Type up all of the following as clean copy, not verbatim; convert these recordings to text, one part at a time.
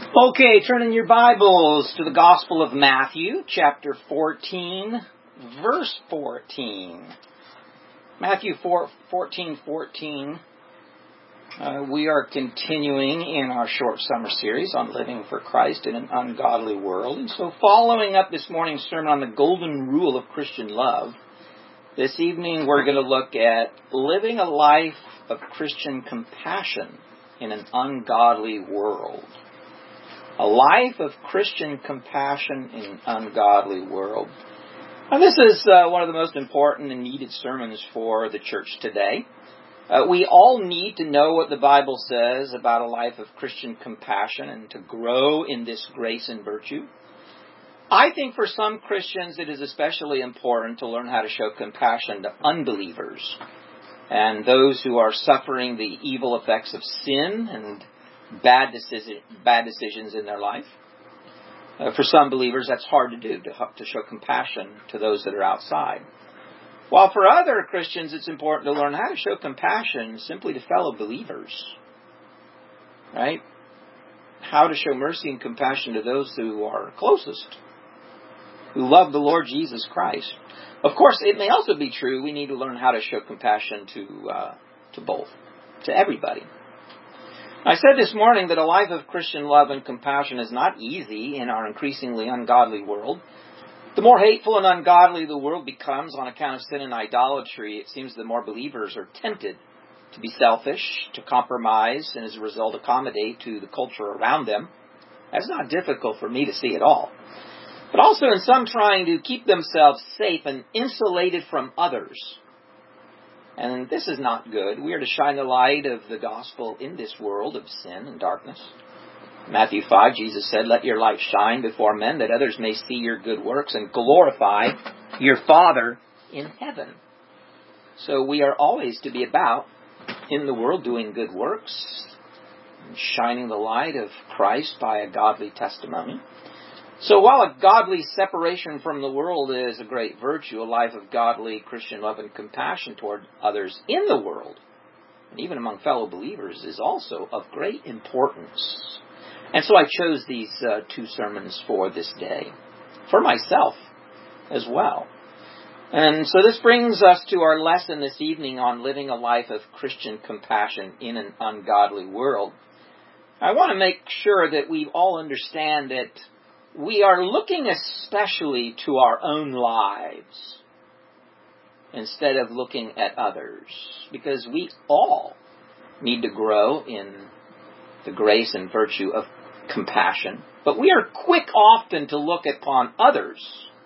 Okay, turn in your Bibles to the Gospel of Matthew, chapter 14, verse 14. Matthew 14:14. We are continuing in our short summer series on living for Christ in an ungodly world. And so following up this morning's sermon on the golden rule of Christian love, this evening we're going to look at living a life of Christian compassion in an ungodly world. A life of Christian compassion in an ungodly world. Now, this is one of the most important and needed sermons for the church today. We all need to know what the Bible says about a life of Christian compassion and to grow in this grace and virtue. I think for some Christians it is especially important to learn how to show compassion to unbelievers and those who are suffering the evil effects of sin and bad decisions in their life. For some believers, that's hard to do, to show compassion to those that are outside. While for other Christians, it's important to learn how to show compassion simply to fellow believers. Right? How to show mercy and compassion to those who are closest, who love the Lord Jesus Christ. Of course, it may also be true we need to learn how to show compassion to both, to everybody. I said this morning that a life of Christian love and compassion is not easy in our increasingly ungodly world. The more hateful and ungodly the world becomes on account of sin and idolatry, it seems the more believers are tempted to be selfish, to compromise, and as a result accommodate to the culture around them. That's not difficult for me to see at all. But also in some trying to keep themselves safe and insulated from others. And this is not good. We are to shine the light of the gospel in this world of sin and darkness. In Matthew 5, Jesus said, "Let your light shine before men, that others may see your good works and glorify your Father in heaven." So we are always to be about in the world doing good works, and shining the light of Christ by a godly testimony. So while a godly separation from the world is a great virtue, a life of godly Christian love and compassion toward others in the world, and even among fellow believers, is also of great importance. And so I chose these two sermons for this day, for myself as well. And so this brings us to our lesson this evening on living a life of Christian compassion in an ungodly world. I want to make sure that we all understand that we are looking especially to our own lives instead of looking at others, because we all need to grow in the grace and virtue of compassion. But we are quick often to look upon others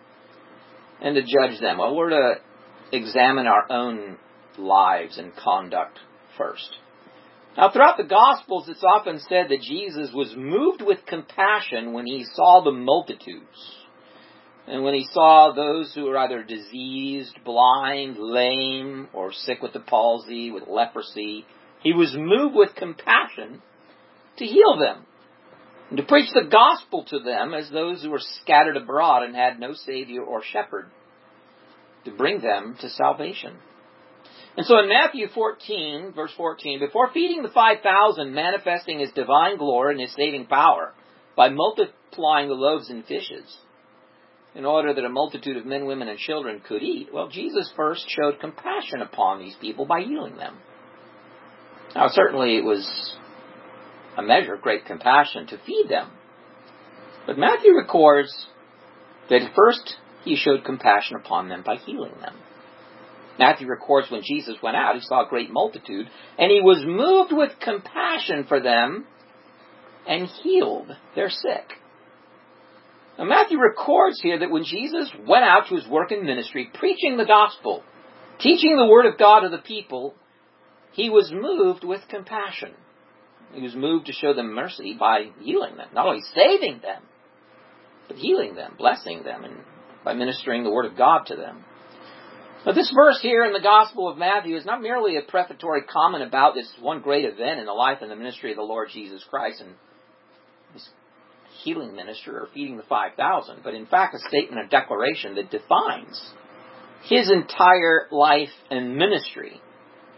and to judge them. Well, we're to examine our own lives and conduct first. Now, throughout the Gospels, it's often said that Jesus was moved with compassion when he saw the multitudes. And when he saw those who were either diseased, blind, lame, or sick with the palsy, with leprosy, he was moved with compassion to heal them and to preach the gospel to them as those who were scattered abroad and had no Savior or shepherd, to bring them to salvation. And so in Matthew 14, verse 14, before feeding the 5,000, manifesting his divine glory and his saving power by multiplying the loaves and fishes, in order that a multitude of men, women, and children could eat, well, Jesus first showed compassion upon these people by healing them. Now, certainly it was a measure of great compassion to feed them. But Matthew records that first he showed compassion upon them by healing them. Matthew records when Jesus went out, he saw a great multitude, and he was moved with compassion for them and healed their sick. Now, Matthew records here that when Jesus went out to his work and ministry, preaching the gospel, teaching the word of God to the people, he was moved with compassion. He was moved to show them mercy by healing them, not only saving them, but healing them, blessing them, and by ministering the word of God to them. But this verse here in the Gospel of Matthew is not merely a prefatory comment about this one great event in the life and the ministry of the Lord Jesus Christ and his healing ministry or feeding the 5,000, but in fact a statement of declaration that defines his entire life and ministry.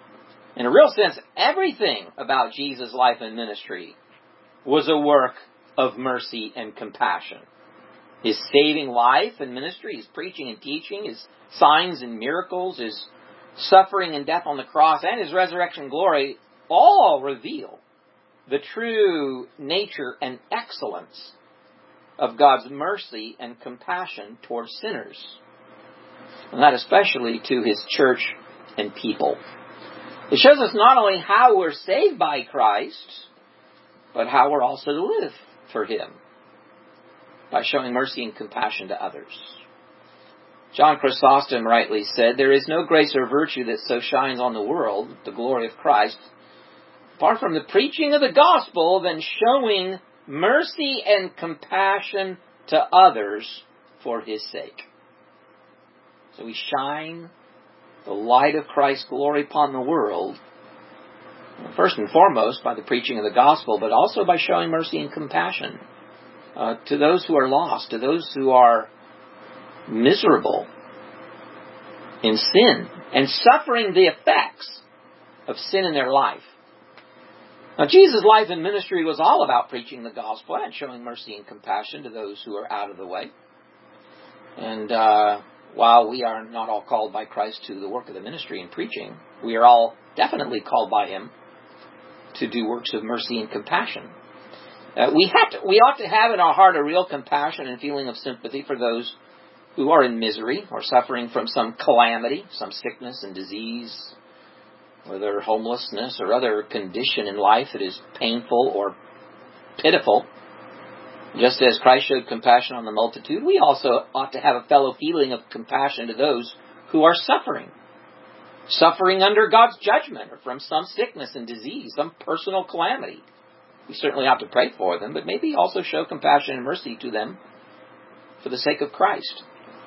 In a real sense, everything about Jesus' life and ministry was a work of mercy and compassion. His saving life and ministry, his preaching and teaching, his signs and miracles, his suffering and death on the cross, and his resurrection glory all reveal the true nature and excellence of God's mercy and compassion towards sinners. And that especially to his church and people. It shows us not only how we're saved by Christ, but how we're also to live for him, by showing mercy and compassion to others. John Chrysostom rightly said, "There is no grace or virtue that so shines on the world, the glory of Christ, apart from the preaching of the gospel, than showing mercy and compassion to others for his sake." So we shine the light of Christ's glory upon the world, first and foremost by the preaching of the gospel, but also by showing mercy and compassion to those who are lost, to those who are miserable in sin and suffering the effects of sin in their life. Now, Jesus' life and ministry was all about preaching the gospel and showing mercy and compassion to those who are out of the way. And while we are not all called by Christ to the work of the ministry and preaching, we are all definitely called by him to do works of mercy and compassion. We ought to have in our heart a real compassion and feeling of sympathy for those who are in misery or suffering from some calamity, some sickness and disease, whether homelessness or other condition in life that is painful or pitiful. Just as Christ showed compassion on the multitude, we also ought to have a fellow feeling of compassion to those who are suffering under God's judgment or from some sickness and disease, some personal calamity. We certainly ought to pray for them, but maybe also show compassion and mercy to them for the sake of Christ.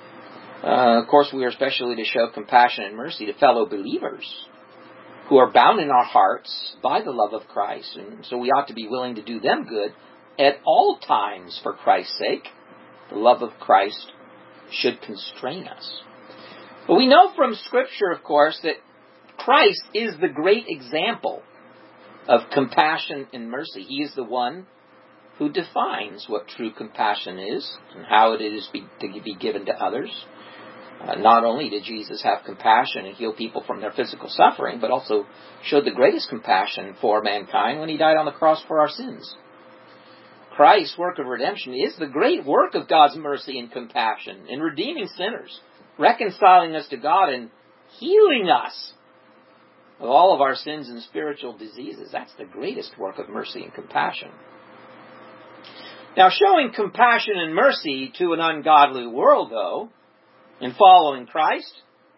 Of course, we are especially to show compassion and mercy to fellow believers who are bound in our hearts by the love of Christ. And so we ought to be willing to do them good at all times for Christ's sake. The love of Christ should constrain us. But we know from Scripture, of course, that Christ is the great example of compassion and mercy. He is the one who defines what true compassion is and how it is to be given to others. Not only did Jesus have compassion and heal people from their physical suffering, but also showed the greatest compassion for mankind when he died on the cross for our sins. Christ's work of redemption is the great work of God's mercy and compassion in redeeming sinners, reconciling us to God, and healing us of all of our sins and spiritual diseases. That's the greatest work of mercy and compassion. Now, showing compassion and mercy to an ungodly world, though, in following Christ,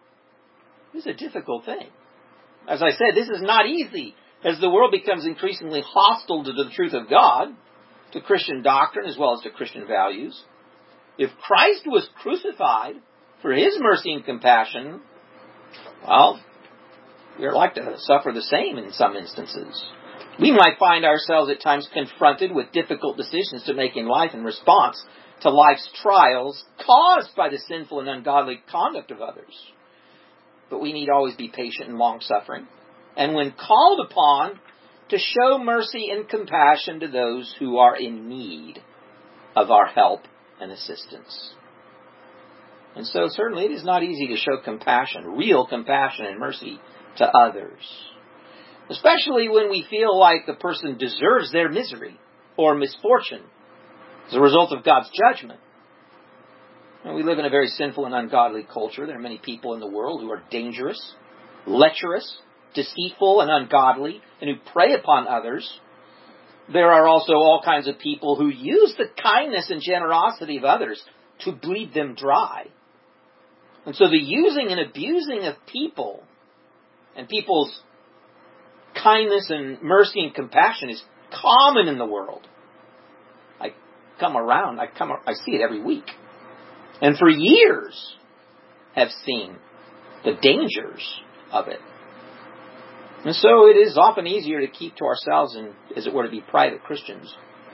is a difficult thing. As I said, this is not easy as the world becomes increasingly hostile to the truth of God, to Christian doctrine as well as to Christian values. If Christ was crucified for his mercy and compassion, well, we're like to suffer the same in some instances. We might find ourselves at times confronted with difficult decisions to make in life in response to life's trials caused by the sinful and ungodly conduct of others. But we need always be patient and long-suffering, and when called upon, to show mercy and compassion to those who are in need of our help and assistance. And so certainly it is not easy to show compassion, real compassion and mercy to others, especially when we feel like the person deserves their misery or misfortune as a result of God's judgment. And we live in a very sinful and ungodly culture. There are many people in the world who are dangerous, lecherous, deceitful, and ungodly, and who prey upon others. There are also all kinds of people who use the kindness and generosity of others to bleed them dry. And so the using and abusing of people and people's kindness and mercy and compassion is common in the world. I see it every week. And for years have seen the dangers of it. And so it is often easier to keep to ourselves and, as it were, to be private Christians.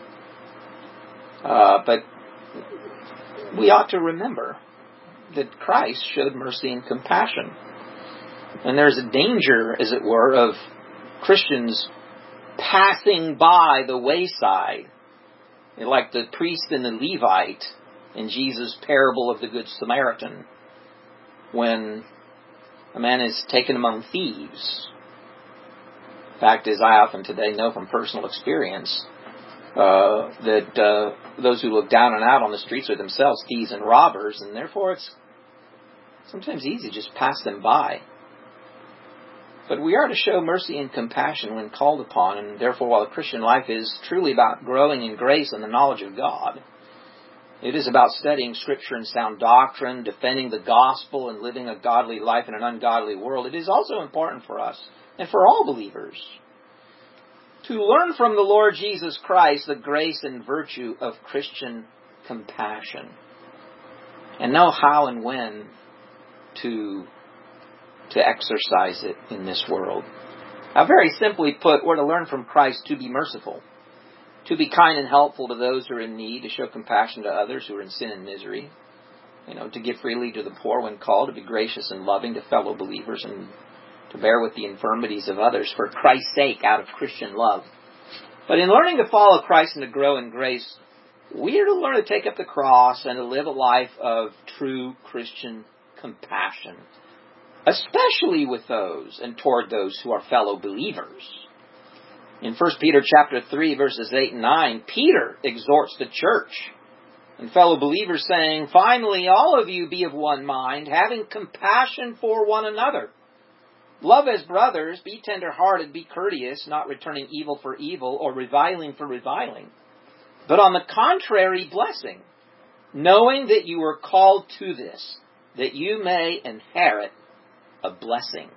But we ought to remember that Christ showed mercy and compassion. And there's a danger, as it were, of Christians passing by the wayside Like the priest and the Levite in Jesus' parable of the Good Samaritan, when a man is taken among thieves. Fact is, I often today know from personal experience that those who look down and out on the streets are themselves thieves and robbers, and therefore it's sometimes easy to just pass them by. But we are to show mercy and compassion when called upon, and therefore while the Christian life is truly about growing in grace and the knowledge of God, it is about studying Scripture and sound doctrine, defending the gospel, and living a godly life in an ungodly world. It is also important for us, and for all believers, to learn from the Lord Jesus Christ the grace and virtue of Christian compassion, and know how and when to exercise it in this world. Now, very simply put, we're to learn from Christ to be merciful, to be kind and helpful to those who are in need, to show compassion to others who are in sin and misery, to give freely to the poor when called, to be gracious and loving to fellow believers, and to bear with the infirmities of others for Christ's sake out of Christian love. But in learning to follow Christ and to grow in grace, we are to learn to take up the cross and to live a life of true Christian compassion, especially with those and toward those who are fellow believers. In 1 Peter chapter 3, verses 8 and 9, Peter exhorts the church and fellow believers, saying, "Finally, all of you be of one mind, having compassion for one another. Love as brothers, be tender-hearted, be courteous, not returning evil for evil or reviling for reviling, but on the contrary, blessing, knowing that you were called to this, that you may inherit a blessing."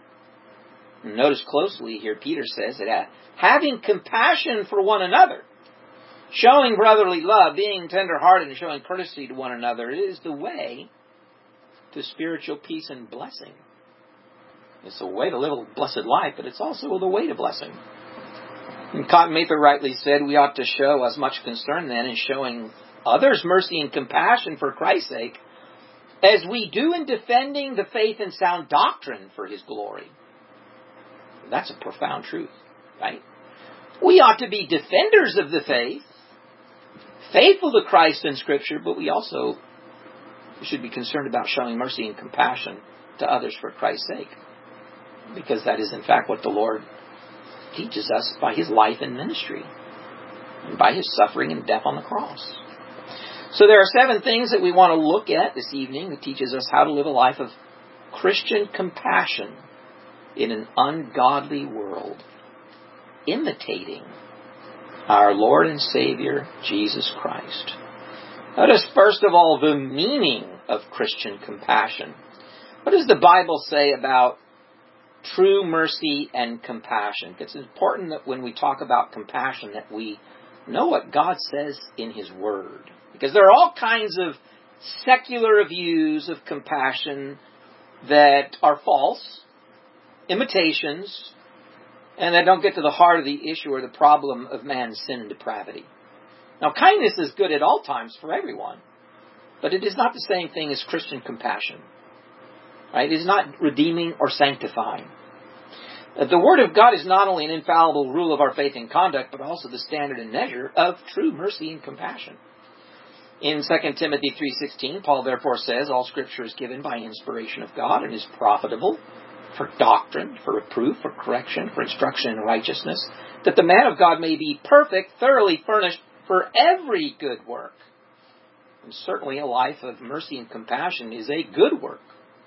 And notice closely here, Peter says that having compassion for one another, showing brotherly love, being tender-hearted, and showing courtesy to one another is the way to spiritual peace and blessing. It's a way to live a blessed life, but it's also the way to blessing. And Cotton Mather rightly said we ought to show as much concern then in showing others mercy and compassion for Christ's sake as we do in defending the faith and sound doctrine for His glory. That's a profound truth, right? We ought to be defenders of the faith, faithful to Christ and Scripture, but we also should be concerned about showing mercy and compassion to others for Christ's sake, because that is in fact what the Lord teaches us by His life and ministry, and by His suffering and death on the cross. So there are 7 things that we want to look at this evening that teaches us how to live a life of Christian compassion in an ungodly world, imitating our Lord and Savior, Jesus Christ. Notice, first of all, the meaning of Christian compassion. What does the Bible say about true mercy and compassion? It's important that when we talk about compassion that we know what God says in His Word. Because there are all kinds of secular views of compassion that are false, imitations, and that don't get to the heart of the issue or the problem of man's sin and depravity. Now, kindness is good at all times for everyone, but it is not the same thing as Christian compassion. Right? It is not redeeming or sanctifying. The Word of God is not only an infallible rule of our faith and conduct, but also the standard and measure of true mercy and compassion. In 2 Timothy 3:16, Paul therefore says, "All Scripture is given by inspiration of God and is profitable for doctrine, for reproof, for correction, for instruction in righteousness, that the man of God may be perfect, thoroughly furnished for every good work." And certainly a life of mercy and compassion is a good work.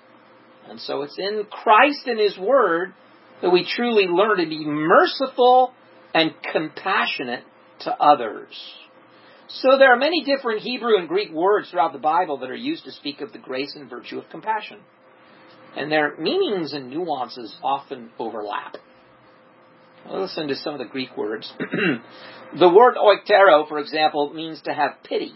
And so it's in Christ and His Word that we truly learn to be merciful and compassionate to others. So there are many different Hebrew and Greek words throughout the Bible that are used to speak of the grace and virtue of compassion. And their meanings and nuances often overlap. Listen to some of the Greek words. The word oiktero, for example, means to have pity,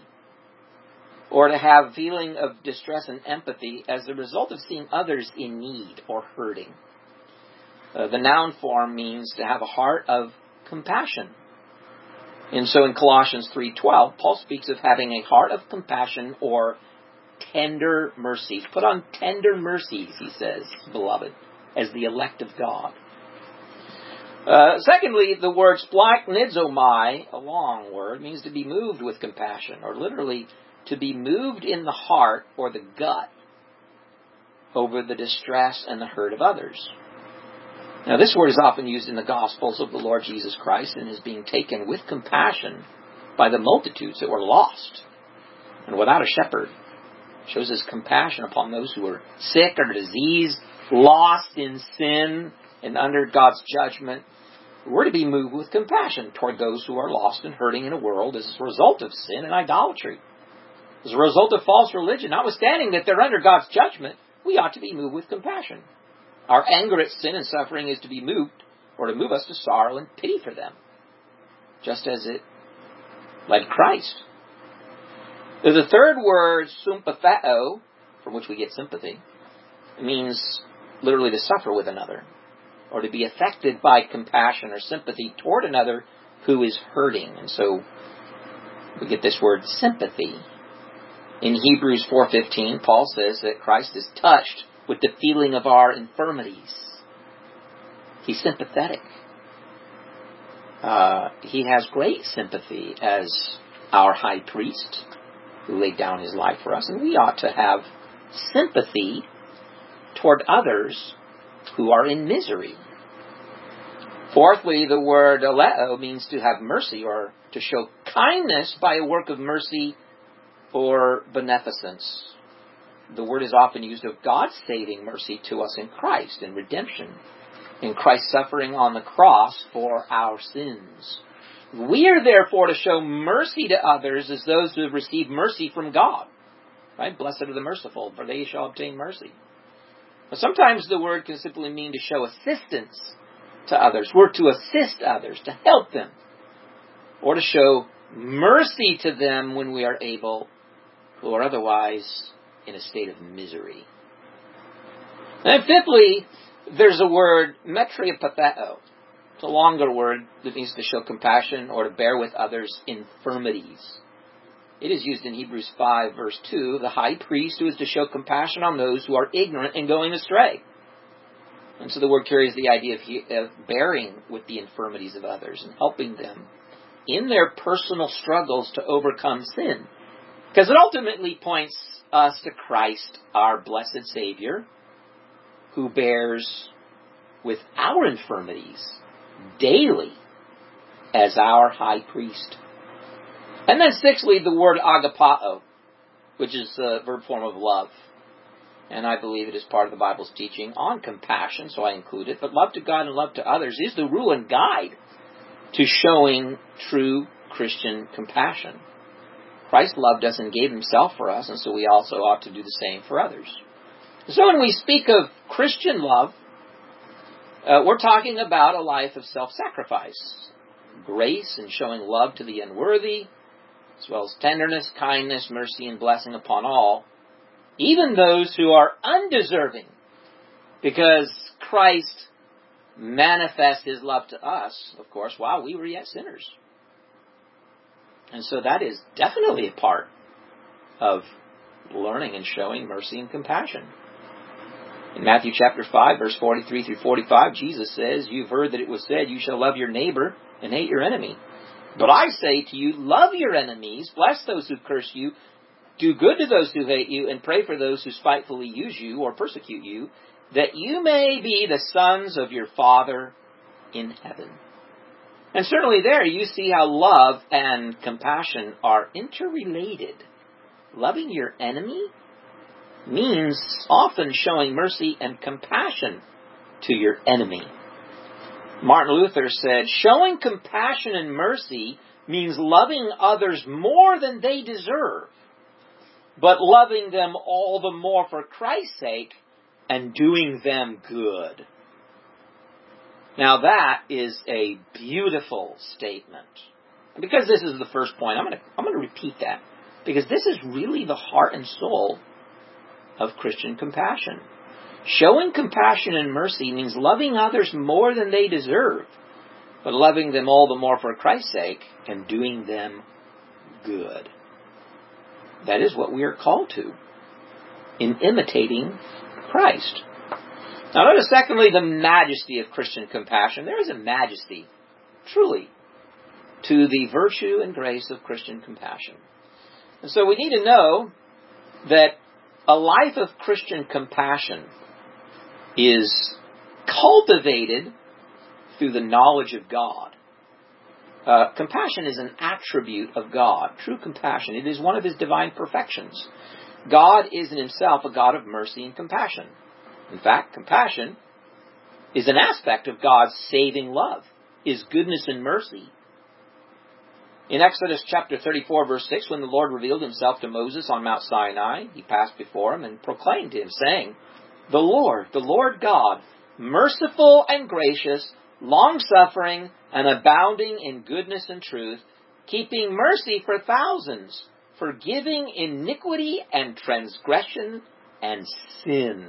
or to have feeling of distress and empathy as a result of seeing others in need or hurting. The noun form means to have a heart of compassion. And so in Colossians 3:12, Paul speaks of having a heart of compassion or tender mercies. Put on tender mercies, he says, beloved, as the elect of God. Secondly, the word splachnidzomai, a long word, means to be moved with compassion, or literally to be moved in the heart or the gut over the distress and the hurt of others. Now, this word is often used in the Gospels of the Lord Jesus Christ and is being taken with compassion by the multitudes that were lost and without a shepherd. It shows his compassion upon those who were sick or diseased, lost in sin and under God's judgment. We're to be moved with compassion toward those who are lost and hurting in a world as a result of sin and idolatry. As a result of false religion, notwithstanding that they're under God's judgment, we ought to be moved with compassion. Our anger at sin and suffering is to be moved, or to move us to sorrow and pity for them, just as it led Christ. The third word, sympatheo, from which we get sympathy, means literally to suffer with another, or to be affected by compassion or sympathy toward another who is hurting. And so we get this word sympathy. In Hebrews 4:15, Paul says that Christ is touched with the feeling of our infirmities. He's sympathetic. He has great sympathy as our high priest who laid down his life for us. And we ought to have sympathy toward others who are in misery. Fourthly, the word aleo means to have mercy or to show kindness by a work of mercy or beneficence. The word is often used of God's saving mercy to us in Christ, in redemption, in Christ's suffering on the cross for our sins. We are therefore to show mercy to others as those who have received mercy from God. Right? Blessed are the merciful, for they shall obtain mercy. But sometimes the word can simply mean to show assistance to others. We're to assist others, to help them, or to show mercy to them when we are able, who are otherwise in a state of misery. And fifthly, there's a word, metriapatheo. It's a longer word that means to show compassion or to bear with others' infirmities. It is used in Hebrews 5, verse 2, the high priest who is to show compassion on those who are ignorant and going astray. And so the word carries the idea of bearing with the infirmities of others and helping them in their personal struggles to overcome sin. Because it ultimately points us to Christ, our blessed Savior, who bears with our infirmities daily as our high priest. And then sixthly, the word agapao, which is the verb form of love. And I believe it is part of the Bible's teaching on compassion, so I include it. But love to God and love to others is the rule and guide to showing true Christian compassion. Christ loved us and gave himself for us, and so we also ought to do the same for others. So when we speak of Christian love, we're talking about a life of self-sacrifice, grace and showing love to the unworthy, as well as tenderness, kindness, mercy, and blessing upon all, even those who are undeserving, because Christ manifests his love to us, of course, while we were yet sinners. And so that is definitely a part of learning and showing mercy and compassion. In Matthew chapter 5, verse 43 through 45, Jesus says, "You've heard that it was said, you shall love your neighbor and hate your enemy. But I say to you, love your enemies, bless those who curse you, do good to those who hate you, and pray for those who spitefully use you or persecute you, that you may be the sons of your Father in heaven." And certainly there you see how love and compassion are interrelated. Loving your enemy means often showing mercy and compassion to your enemy. Martin Luther said, showing compassion and mercy means loving others more than they deserve, but loving them all the more for Christ's sake and doing them good. Now that is a beautiful statement. And because this is the first point, I'm going to repeat that, because this is really the heart and soul of Christian compassion. Showing compassion and mercy means loving others more than they deserve, but loving them all the more for Christ's sake and doing them good. That is what we are called to in imitating Christ. Now notice secondly the majesty of Christian compassion. There is a majesty, truly, to the virtue and grace of Christian compassion. And so we need to know that a life of Christian compassion is cultivated through the knowledge of God. Compassion is an attribute of God, true compassion. It is one of His divine perfections. God is in Himself a God of mercy and compassion. In fact, compassion is an aspect of God's saving love, His goodness and mercy. In Exodus chapter 34, verse 6, when the Lord revealed Himself to Moses on Mount Sinai, He passed before him and proclaimed to him, saying, the Lord God, merciful and gracious, long-suffering and abounding in goodness and truth, keeping mercy for thousands, forgiving iniquity and transgression and sin.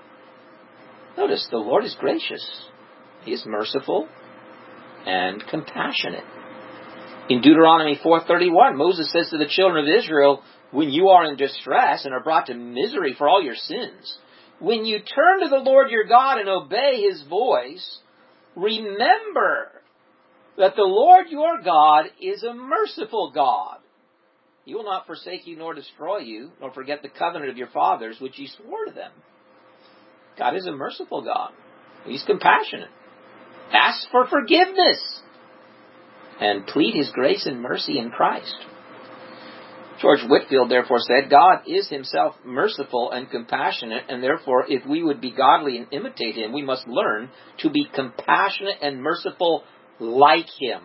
Notice, the Lord is gracious. He is merciful and compassionate. In Deuteronomy 4:31, Moses says to the children of Israel, when you are in distress and are brought to misery for all your sins, when you turn to the Lord your God and obey His voice, remember that the Lord your God is a merciful God. He will not forsake you nor destroy you, nor forget the covenant of your fathers, which He swore to them. God is a merciful God. He's compassionate. Ask for forgiveness and plead His grace and mercy in Christ. George Whitefield therefore said, God is Himself merciful and compassionate, and therefore if we would be godly and imitate Him, we must learn to be compassionate and merciful like Him.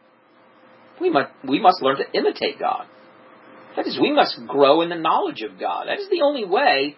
We must learn to imitate God. That is, we must grow in the knowledge of God. That is the only way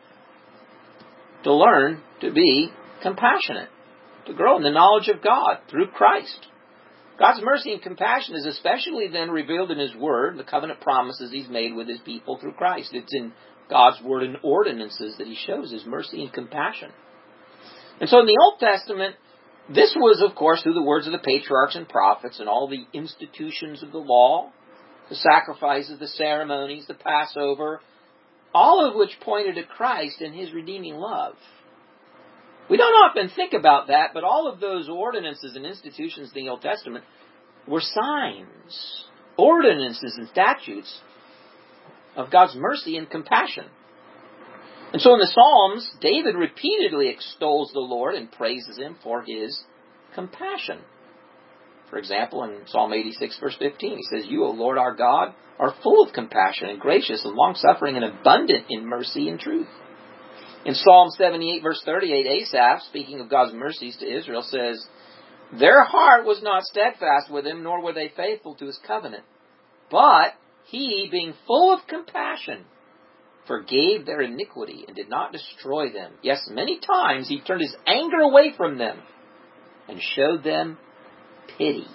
to learn to be compassionate, to grow in the knowledge of God through Christ. God's mercy and compassion is especially then revealed in His Word, the covenant promises He's made with His people through Christ. It's in God's Word and ordinances that He shows His mercy and compassion. And so in the Old Testament, this was, of course, through the words of the patriarchs and prophets and all the institutions of the law, the sacrifices, the ceremonies, the Passover, all of which pointed to Christ and His redeeming love. We don't often think about that, but all of those ordinances and institutions in the Old Testament were signs, ordinances and statutes of God's mercy and compassion. And so in the Psalms, David repeatedly extols the Lord and praises Him for His compassion. For example, in Psalm 86, verse 15, he says, you, O Lord our God, are full of compassion and gracious and long-suffering and abundant in mercy and truth. In Psalm 78, verse 38, Asaph, speaking of God's mercies to Israel, says, their heart was not steadfast with Him, nor were they faithful to His covenant. But He, being full of compassion, forgave their iniquity and did not destroy them. Yes, many times He turned His anger away from them and showed them pity.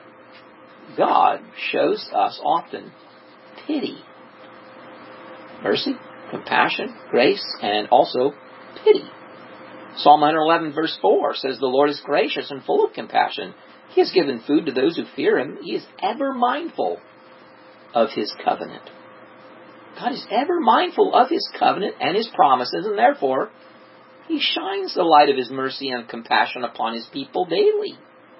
God shows us often pity. Mercy, compassion, grace, and also pity. Psalm 111 verse 4 says, the Lord is gracious and full of compassion. He has given food to those who fear Him. He is ever mindful of His covenant. God is ever mindful of His covenant and His promises, and therefore He shines the light of His mercy and compassion upon His people daily.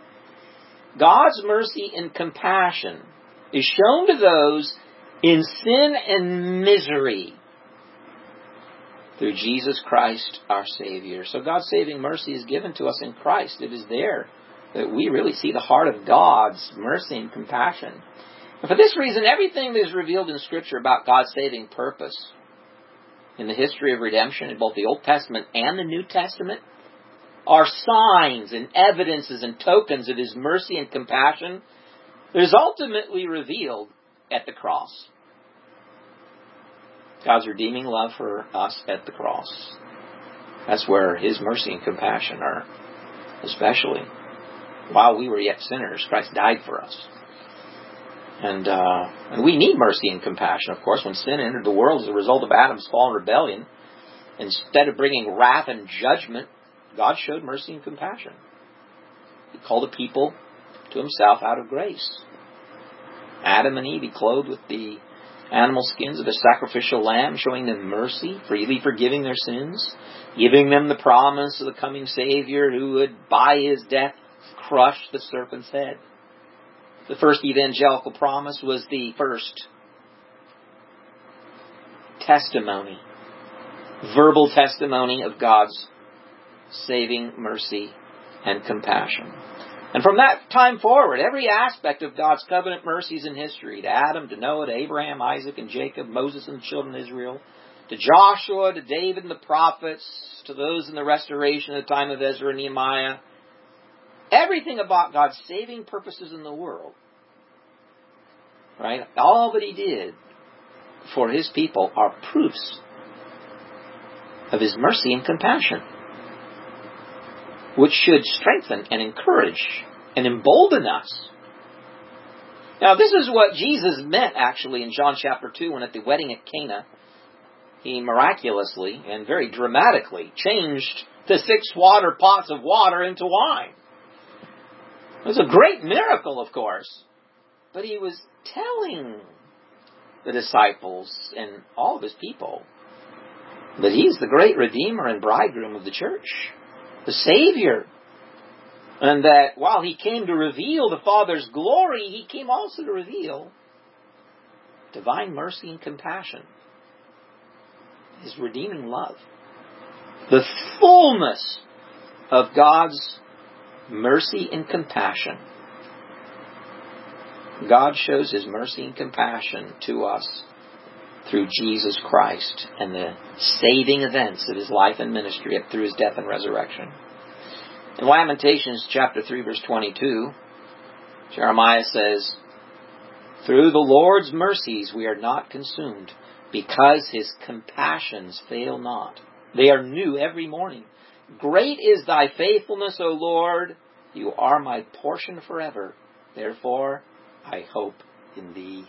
God's mercy and compassion is shown to those in sin and misery through Jesus Christ our Savior. So God's saving mercy is given to us in Christ. It is there that we really see the heart of God's mercy and compassion. And for this reason, everything that is revealed in Scripture about God's saving purpose in the history of redemption in both the Old Testament and the New Testament are signs and evidences and tokens of His mercy and compassion that is ultimately revealed at the cross. God's redeeming love for us at the cross. That's where His mercy and compassion are, especially. While we were yet sinners, Christ died for us. And we need mercy and compassion, of course. When sin entered the world as a result of Adam's fall and rebellion, instead of bringing wrath and judgment, God showed mercy and compassion. He called a people to Himself out of grace. Adam and Eve He clothed with the animal skins of a sacrificial lamb, showing them mercy, freely forgiving their sins, giving them the promise of the coming Savior who would, by his death, crush the serpent's head. The first evangelical promise was the first testimony, verbal testimony of God's saving mercy and compassion. And from that time forward, every aspect of God's covenant mercies in history, to Adam, to Noah, to Abraham, Isaac, and Jacob, Moses and the children of Israel, to Joshua, to David and the prophets, to those in the restoration at the time of Ezra and Nehemiah, everything about God's saving purposes in the world, right? All that he did for his people are proofs of his mercy and compassion, which should strengthen and encourage and embolden us. Now, this is what Jesus meant, actually, in John chapter 2, when at the wedding at Cana, he miraculously and very dramatically changed the 6 water pots of water into wine. It was a great miracle, of course, but he was telling the disciples and all of his people that he's the great Redeemer and Bridegroom of the church, the Savior, and that while he came to reveal the Father's glory, he came also to reveal divine mercy and compassion, his redeeming love, the fullness of God's mercy and compassion. God shows his mercy and compassion to us through Jesus Christ and the saving events of his life and ministry up through his death and resurrection. In Lamentations chapter 3 verse 22, Jeremiah says, "Through the Lord's mercies we are not consumed, because his compassions fail not. They are new every morning. Great is thy faithfulness, O Lord. You are my portion forever. Therefore I hope in thee."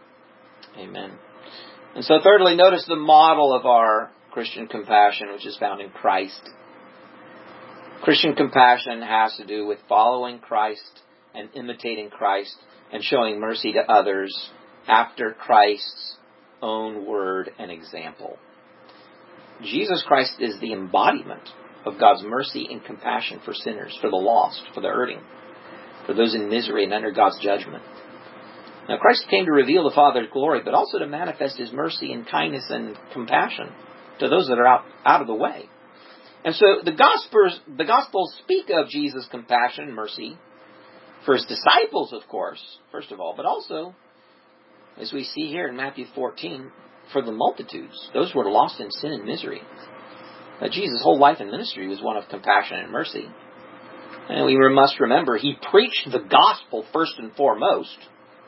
Amen. And so thirdly, notice the model of our Christian compassion, which is found in Christ. Christian compassion has to do with following Christ and imitating Christ and showing mercy to others after Christ's own word and example. Jesus Christ is the embodiment of God's mercy and compassion for sinners, for the lost, for the hurting, for those in misery and under God's judgment. Now, Christ came to reveal the Father's glory, but also to manifest his mercy and kindness and compassion to those that are out of the way. And so the Gospels speak of Jesus' compassion and mercy for his disciples, of course, first of all, but also, as we see here in Matthew 14, for the multitudes, those who are lost in sin and misery. Jesus' whole life and ministry was one of compassion and mercy. And we must remember, he preached the gospel first and foremost,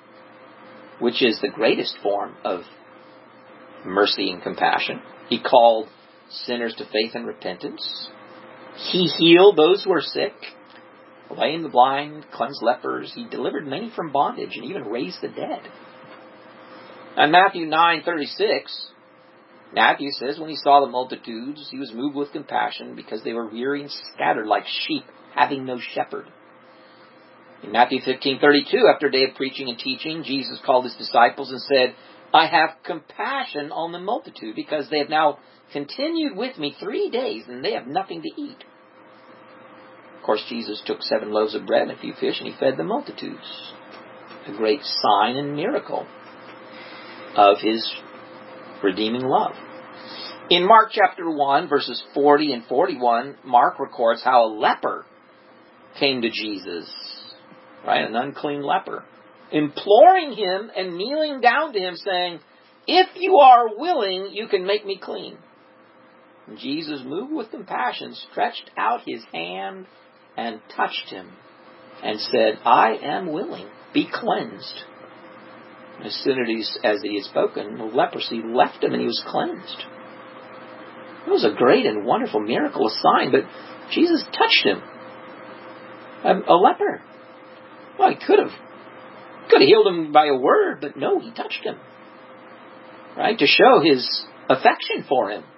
which is the greatest form of mercy and compassion. He called sinners to faith and repentance. He healed those who are sick, lame the blind, cleansed lepers. He delivered many from bondage and even raised the dead. In Matthew 9:36, Matthew says, when he saw the multitudes, he was moved with compassion because they were weary and scattered like sheep, having no shepherd. In Matthew 15:32, after a day of preaching and teaching, Jesus called his disciples and said, "I have compassion on the multitude, because they have now continued with me 3 days, and they have nothing to eat." Of course, Jesus took 7 loaves of bread and a few fish, and he fed the multitudes. A great sign and miracle of his redeeming love. In Mark chapter 1, verses 40 and 41, Mark records how a leper came to Jesus, right, an unclean leper, imploring him and kneeling down to him, saying, "If you are willing, you can make me clean." And Jesus, moved with compassion, stretched out his hand and touched him and said, "I am willing, be cleansed." As soon as he had spoken, the leprosy left him and he was cleansed. It was a great and wonderful miracle, a sign, but Jesus touched him. A leper. Well, he could have healed him by a word, but no, he touched him, right, to show his affection for him.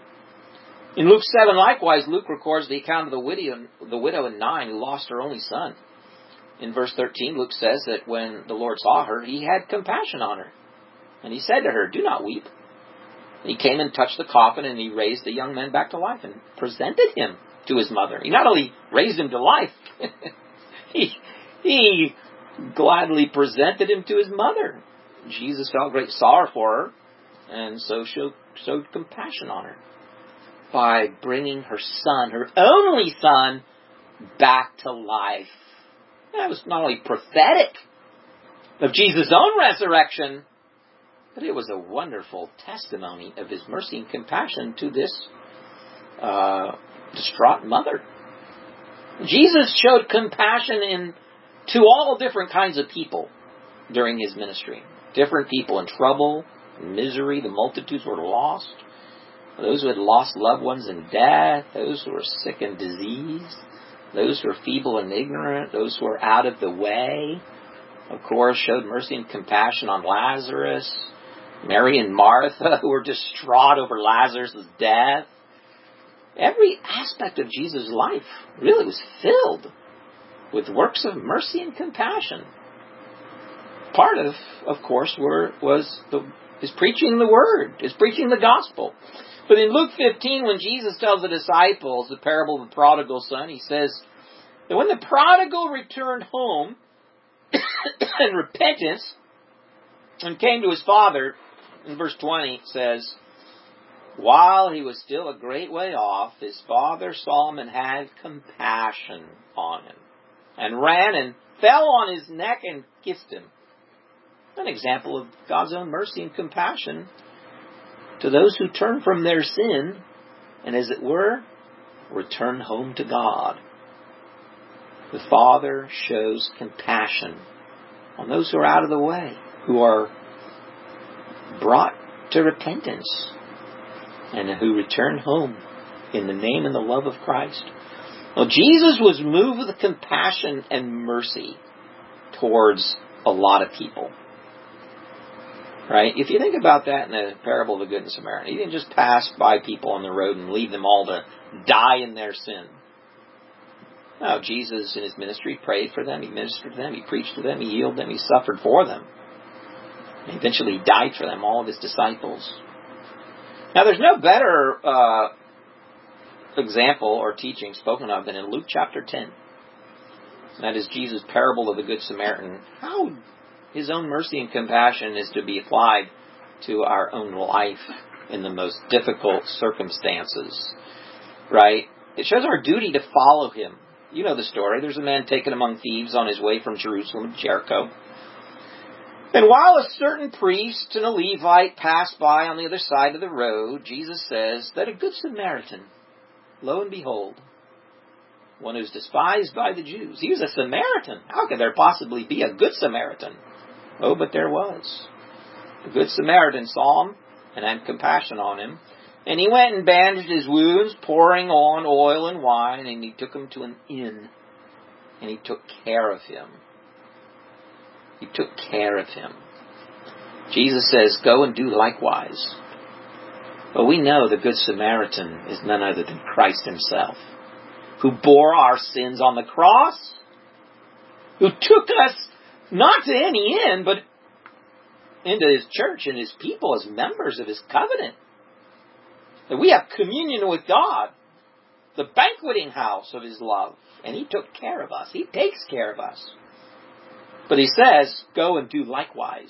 In Luke 7, likewise, Luke records the account of the widow in Nain who lost her only son. In verse 13, Luke says that when the Lord saw her, he had compassion on her. And he said to her, "Do not weep." He came and touched the coffin, and he raised the young man back to life and presented him to his mother. He not only raised him to life, he gladly presented him to his mother. Jesus felt great sorrow for her, and so showed compassion on her by bringing her son, her only son, back to life. That was not only prophetic of Jesus' own resurrection, but it was a wonderful testimony of his mercy and compassion to this distraught mother. Jesus showed compassion to all different kinds of people during his ministry. Different people in trouble, in misery. The multitudes were lost. Those who had lost loved ones in death. Those who were sick and diseased. Those who were feeble and ignorant. Those who were out of the way. Of course, showed mercy and compassion on Lazarus. Mary and Martha, who were distraught over Lazarus' death. Every aspect of Jesus' life really was filled with works of mercy and compassion. Part of course, is preaching the word, is preaching the gospel. But in Luke 15, when Jesus tells the disciples the parable of the prodigal son, he says that when the prodigal returned home in repentance and came to his father, in verse 20 it says, while he was still a great way off, his father saw him and had compassion on him, and ran and fell on his neck and kissed him. An example of God's own mercy and compassion to those who turn from their sin and, as it were, return home to God. The Father shows compassion on those who are out of the way, who are brought to repentance, and who return home in the name and the love of Christ. Well, Jesus was moved with compassion and mercy towards a lot of people. Right? If you think about that in the parable of the Good Samaritan, he didn't just pass by people on the road and leave them all to die in their sin. No, Jesus in his ministry prayed for them, he ministered to them, he preached to them, he healed them, he suffered for them. And eventually he died for them, all of his disciples. Now there's no better example or teaching spoken of than in Luke chapter 10. That is Jesus' parable of the Good Samaritan. How his own mercy and compassion is to be applied to our own life in the most difficult circumstances. Right? It shows our duty to follow him. You know the story. There's a man taken among thieves on his way from Jerusalem to Jericho. And while a certain priest and a Levite passed by on the other side of the road, Jesus says that a good Samaritan, lo and behold, one who's despised by the Jews. He was a Samaritan. How could there possibly be a good Samaritan? Oh, but there was. The good Samaritan saw him and had compassion on him. And he went and bandaged his wounds, pouring on oil and wine, and he took him to an inn. And he took care of him. He took care of him. Jesus says, go and do likewise. But we know the Good Samaritan is none other than Christ himself, who bore our sins on the cross, who took us not to any inn, but into his church and his people as members of his covenant. That we have communion with God, the banqueting house of his love. And he took care of us. He takes care of us. But he says, go and do likewise.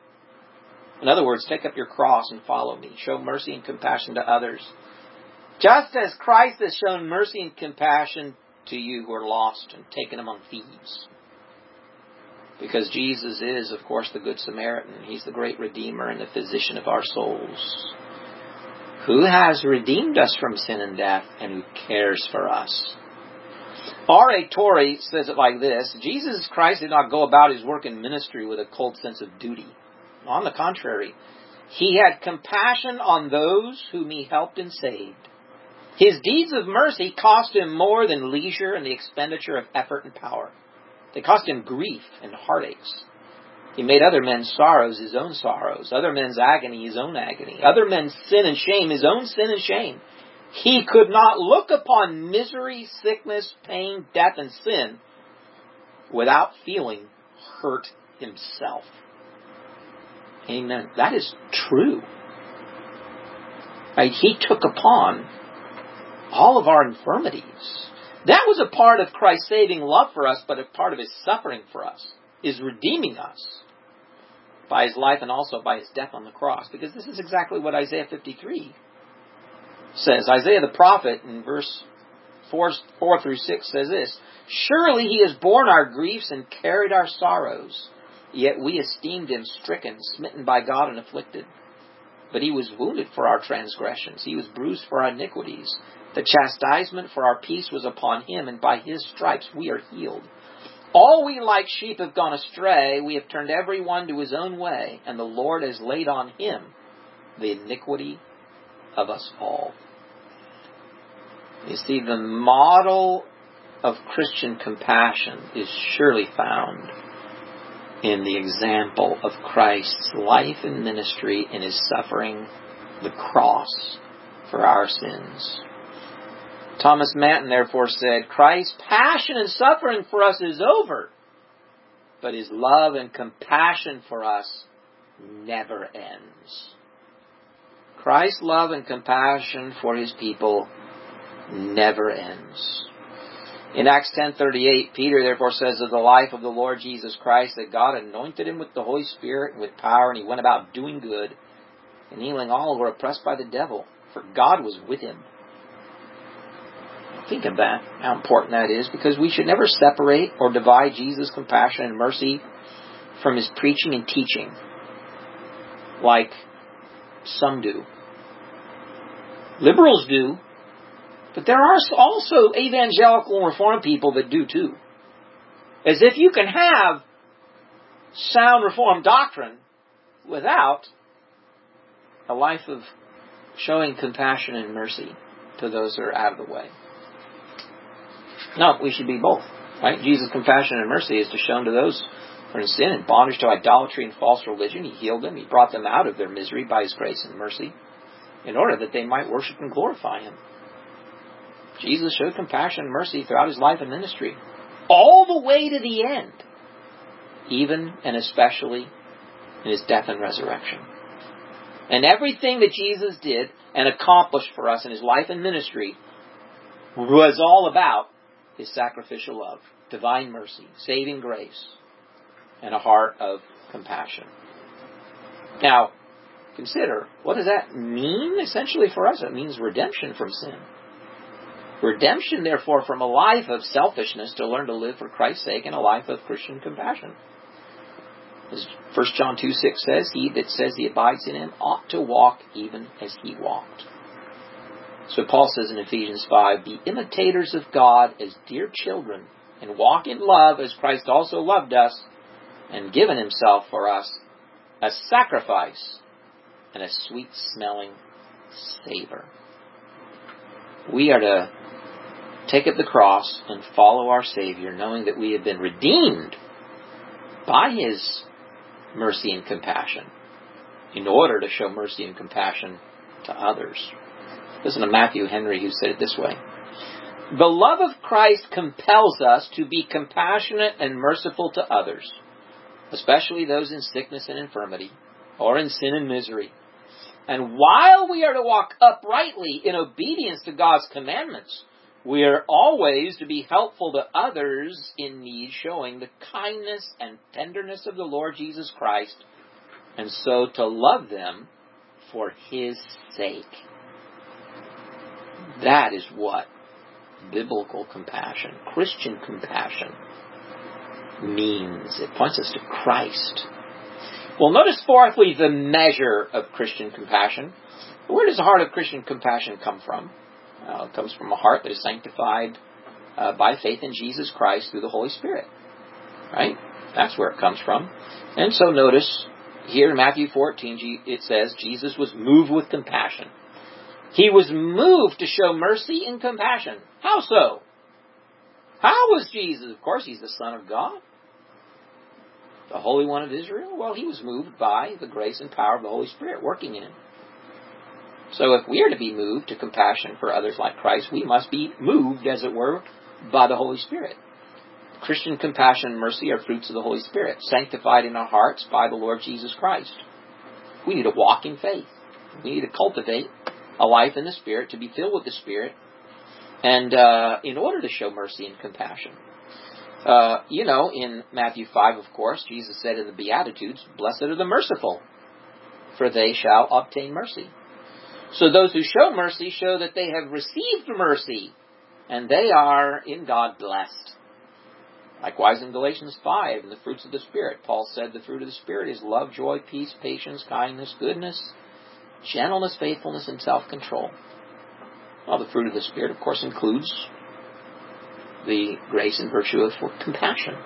In other words, take up your cross and follow me. Show mercy and compassion to others. Just as Christ has shown mercy and compassion to you who are lost and taken among thieves. Because Jesus is, of course, the Good Samaritan. He's the great Redeemer and the physician of our souls, who has redeemed us from sin and death and who cares for us. R.A. Torrey says it like this: Jesus Christ did not go about his work and ministry with a cold sense of duty. On the contrary, he had compassion on those whom he helped and saved. His deeds of mercy cost him more than leisure and the expenditure of effort and power. They cost him grief and heartaches. He made other men's sorrows his own sorrows, other men's agony his own agony, other men's sin and shame his own sin and shame. He could not look upon misery, sickness, pain, death, and sin without feeling hurt himself. Amen. That is true. Right? He took upon all of our infirmities. That was a part of Christ's saving love for us, but a part of His suffering for us, is redeeming us by His life and also by His death on the cross. Because this is exactly what Isaiah 53 says. Isaiah the prophet in verse 4 through 6 says this, "Surely He has borne our griefs and carried our sorrows, yet we esteemed Him stricken, smitten by God and afflicted. But He was wounded for our transgressions. He was bruised for our iniquities. The chastisement for our peace was upon Him, and by His stripes we are healed. All we like sheep have gone astray. We have turned every one to his own way, and the Lord has laid on Him the iniquity of us all." You see, the model of Christian compassion is surely found in the example of Christ's life and ministry in His suffering, the cross, for our sins. Thomas Manton therefore said, "Christ's passion and suffering for us is over, but His love and compassion for us never ends." Christ's love and compassion for His people never ends. In Acts 10:38, Peter therefore says of the life of the Lord Jesus Christ that God anointed Him with the Holy Spirit and with power, and He went about doing good and healing all who were oppressed by the devil, for God was with Him. Think of that, how important that is, because we should never separate or divide Jesus' compassion and mercy from His preaching and teaching, like some do. Liberals do, but there are also evangelical and Reformed people that do too. As if you can have sound Reformed doctrine without a life of showing compassion and mercy to those that are out of the way. No, we should be both. Right? Jesus' compassion and mercy is to show to those who are in sin and bondage to idolatry and false religion. He healed them. He brought them out of their misery by His grace and mercy in order that they might worship and glorify Him. Jesus showed compassion and mercy throughout His life and ministry, all the way to the end, even and especially in His death and resurrection. And everything that Jesus did and accomplished for us in His life and ministry was all about His sacrificial love, divine mercy, saving grace, and a heart of compassion. Now, consider, what does that mean essentially for us? It means redemption from sin. Redemption, therefore, from a life of selfishness to learn to live for Christ's sake and a life of Christian compassion. As 1 John 2:6 says, "He that says he abides in Him ought to walk even as He walked." So Paul says in Ephesians 5, "Be imitators of God as dear children, and walk in love as Christ also loved us, and given Himself for us, a sacrifice and a sweet-smelling savor." We are to take up the cross and follow our Savior, knowing that we have been redeemed by His mercy and compassion in order to show mercy and compassion to others. Listen to Matthew Henry, who said it this way: "The love of Christ compels us to be compassionate and merciful to others, especially those in sickness and infirmity, or in sin and misery. And while we are to walk uprightly in obedience to God's commandments, we are always to be helpful to others in need, showing the kindness and tenderness of the Lord Jesus Christ, and so to love them for His sake." That is what biblical compassion, Christian compassion, means. It points us to Christ. Well, notice fourthly the measure of Christian compassion. Where does the heart of Christian compassion come from? It comes from a heart that is sanctified by faith in Jesus Christ through the Holy Spirit. Right? That's where it comes from. And so notice here in Matthew 14, it says Jesus was moved with compassion. He was moved to show mercy and compassion. How so? How was Jesus? Of course, He's the Son of God, the Holy One of Israel. Well, He was moved by the grace and power of the Holy Spirit working in Him. So if we are to be moved to compassion for others like Christ, we must be moved, as it were, by the Holy Spirit. Christian compassion and mercy are fruits of the Holy Spirit, sanctified in our hearts by the Lord Jesus Christ. We need to walk in faith. We need to cultivate a life in the Spirit, to be filled with the Spirit, and in order to show mercy and compassion. In Matthew 5, of course, Jesus said in the Beatitudes, "Blessed are the merciful, for they shall obtain mercy." So those who show mercy show that they have received mercy, and they are, in God, blessed. Likewise in Galatians 5, in the fruits of the Spirit, Paul said the fruit of the Spirit is love, joy, peace, patience, kindness, goodness, gentleness, faithfulness, and self-control. Well, the fruit of the Spirit, of course, includes the grace and virtue of compassion.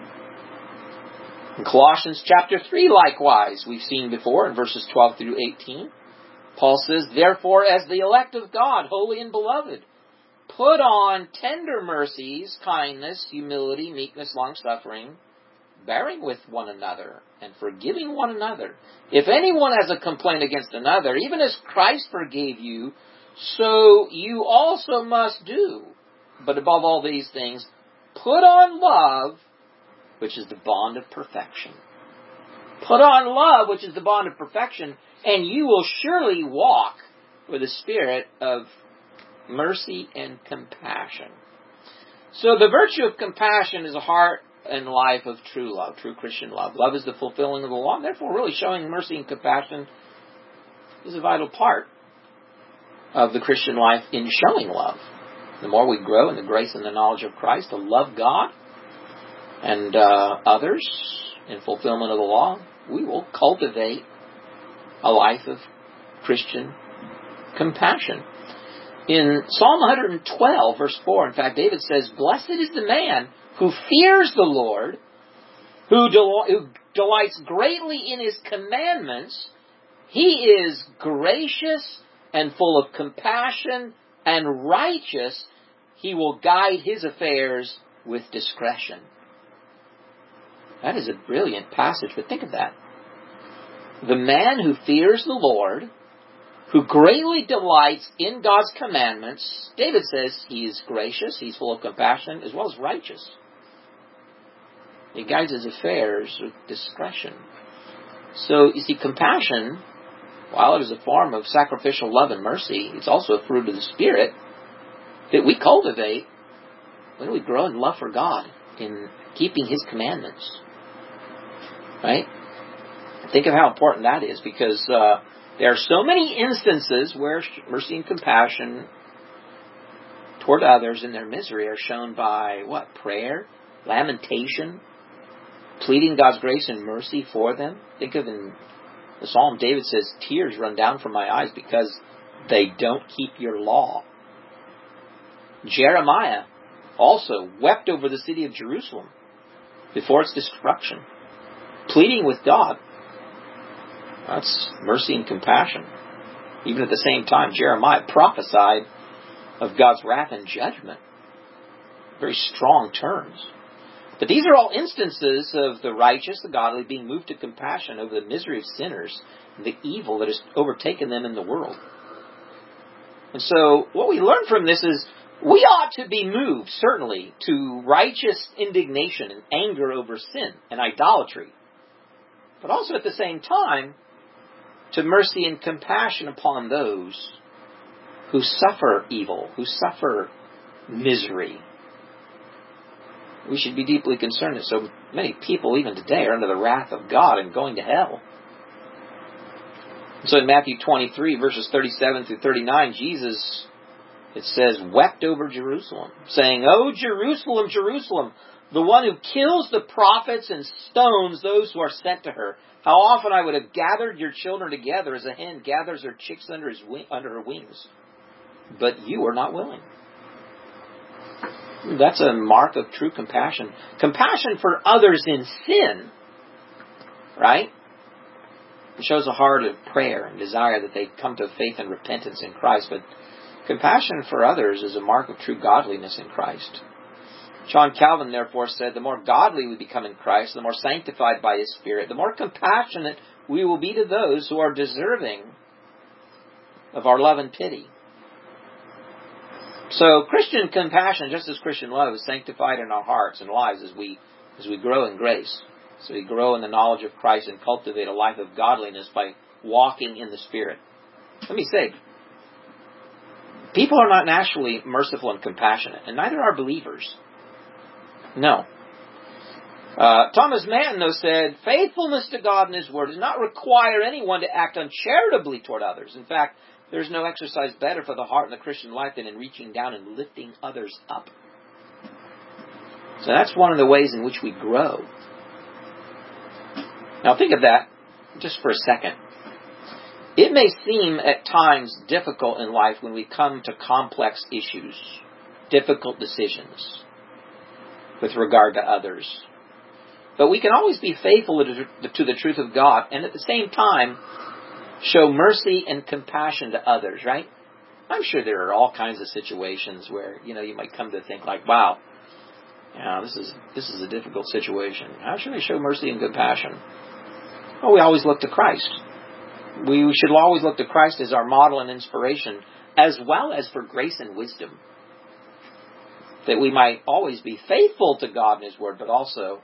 In Colossians chapter 3, likewise, we've seen before in verses 12 through 18, Paul says, "Therefore, as the elect of God, holy and beloved, put on tender mercies, kindness, humility, meekness, long-suffering, bearing with one another, and forgiving one another. If anyone has a complaint against another, even as Christ forgave you, so you also must do. But above all these things, put on love, which is the bond of perfection." Put on love, which is the bond of perfection, and you will surely walk with a spirit of mercy and compassion. So the virtue of compassion is a heart and life of true love, true Christian love. Love is the fulfilling of the law. Therefore, really showing mercy and compassion is a vital part of the Christian life in showing love. The more we grow in the grace and the knowledge of Christ, to love God and others in fulfillment of the law, we will cultivate a life of Christian compassion. In Psalm 112, verse 4, in fact, David says, "Blessed is the man who fears the Lord, who delights greatly in his commandments. He is gracious and full of compassion and righteous. He will guide his affairs with discretion." That is a brilliant passage, but think of that. The man who fears the Lord, who greatly delights in God's commandments, David says he is gracious, he's full of compassion, as well as righteous. He guides his affairs with discretion. So, you see, compassion, while it is a form of sacrificial love and mercy, it's also a fruit of the Spirit that we cultivate when we grow in love for God, in keeping His commandments. Right? Think of how important that is, because there are so many instances where mercy and compassion toward others in their misery are shown by what? Prayer, lamentation, pleading God's grace and mercy for them. Think of in the Psalm, David says, "Tears run down from my eyes because they don't keep your law." Jeremiah also wept over the city of Jerusalem before its destruction, pleading with God. That's mercy and compassion. Even at the same time, Jeremiah prophesied of God's wrath and judgment. Very strong terms. But these are all instances of the righteous, the godly, being moved to compassion over the misery of sinners and the evil that has overtaken them in the world. And so, what we learn from this is we ought to be moved, certainly, to righteous indignation and anger over sin and idolatry. But also at the same time, to mercy and compassion upon those who suffer evil, who suffer misery. We should be deeply concerned that so many people, even today, are under the wrath of God and going to hell. So in Matthew 23, verses 37 through 39, Jesus, it says, wept over Jerusalem, saying, "O Jerusalem, Jerusalem, the one who kills the prophets and stones those who are sent to her. How often I would have gathered your children together as a hen gathers her chicks under her wings. But you are not willing." That's a mark of true compassion. Compassion for others in sin, right? It shows a heart of prayer and desire that they come to faith and repentance in Christ. But compassion for others is a mark of true godliness in Christ. John Calvin, therefore, said, the more godly we become in Christ, the more sanctified by His Spirit, the more compassionate we will be to those who are deserving of our love and pity. So Christian compassion, just as Christian love, is sanctified in our hearts and lives as we grow in grace. So we grow in the knowledge of Christ and cultivate a life of godliness by walking in the Spirit. Let me say, people are not naturally merciful and compassionate, and neither are believers. No. Thomas Manton, though, said, faithfulness to God and His Word does not require anyone to act uncharitably toward others. In fact, there's no exercise better for the heart in the Christian life than in reaching down and lifting others up. So that's one of the ways in which we grow. Now think of that just for a second. It may seem at times difficult in life when we come to complex issues, difficult decisions with regard to others. But we can always be faithful to the truth of God and at the same time show mercy and compassion to others, right? I'm sure there are all kinds of situations where, you might come to think like, wow, this is a difficult situation. How should I show mercy and compassion? Well, we always look to Christ. We should always look to Christ as our model and inspiration, as well as for grace and wisdom. That we might always be faithful to God and His Word, but also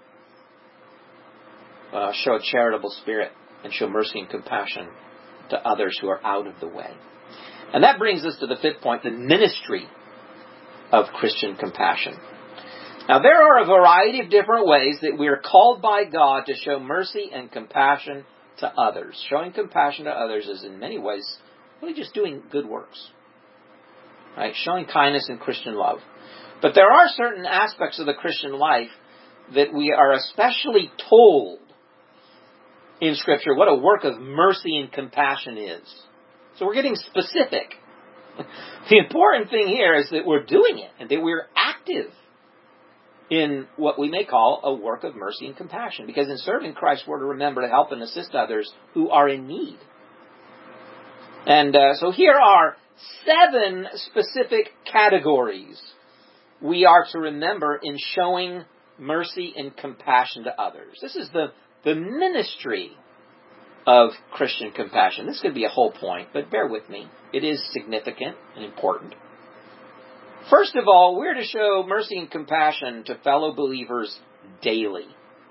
show a charitable spirit and show mercy and compassion to others who are out of the way. And that brings us to the fifth point, the ministry of Christian compassion. Now, there are a variety of different ways that we are called by God to show mercy and compassion to others. Showing compassion to others is in many ways really just doing good works. Right? Showing kindness and Christian love. But there are certain aspects of the Christian life that we are especially told in Scripture what a work of mercy and compassion is. So we're getting specific. The important thing here is that we're doing it and that we're active in what we may call a work of mercy and compassion. Because in serving Christ, we're to remember to help and assist others who are in need. And so here are 7 specific categories we are to remember in showing mercy and compassion to others. This is the ministry of Christian compassion. This could be a whole point, but bear with me. It is significant and important. First of all, we're to show mercy and compassion to fellow believers daily.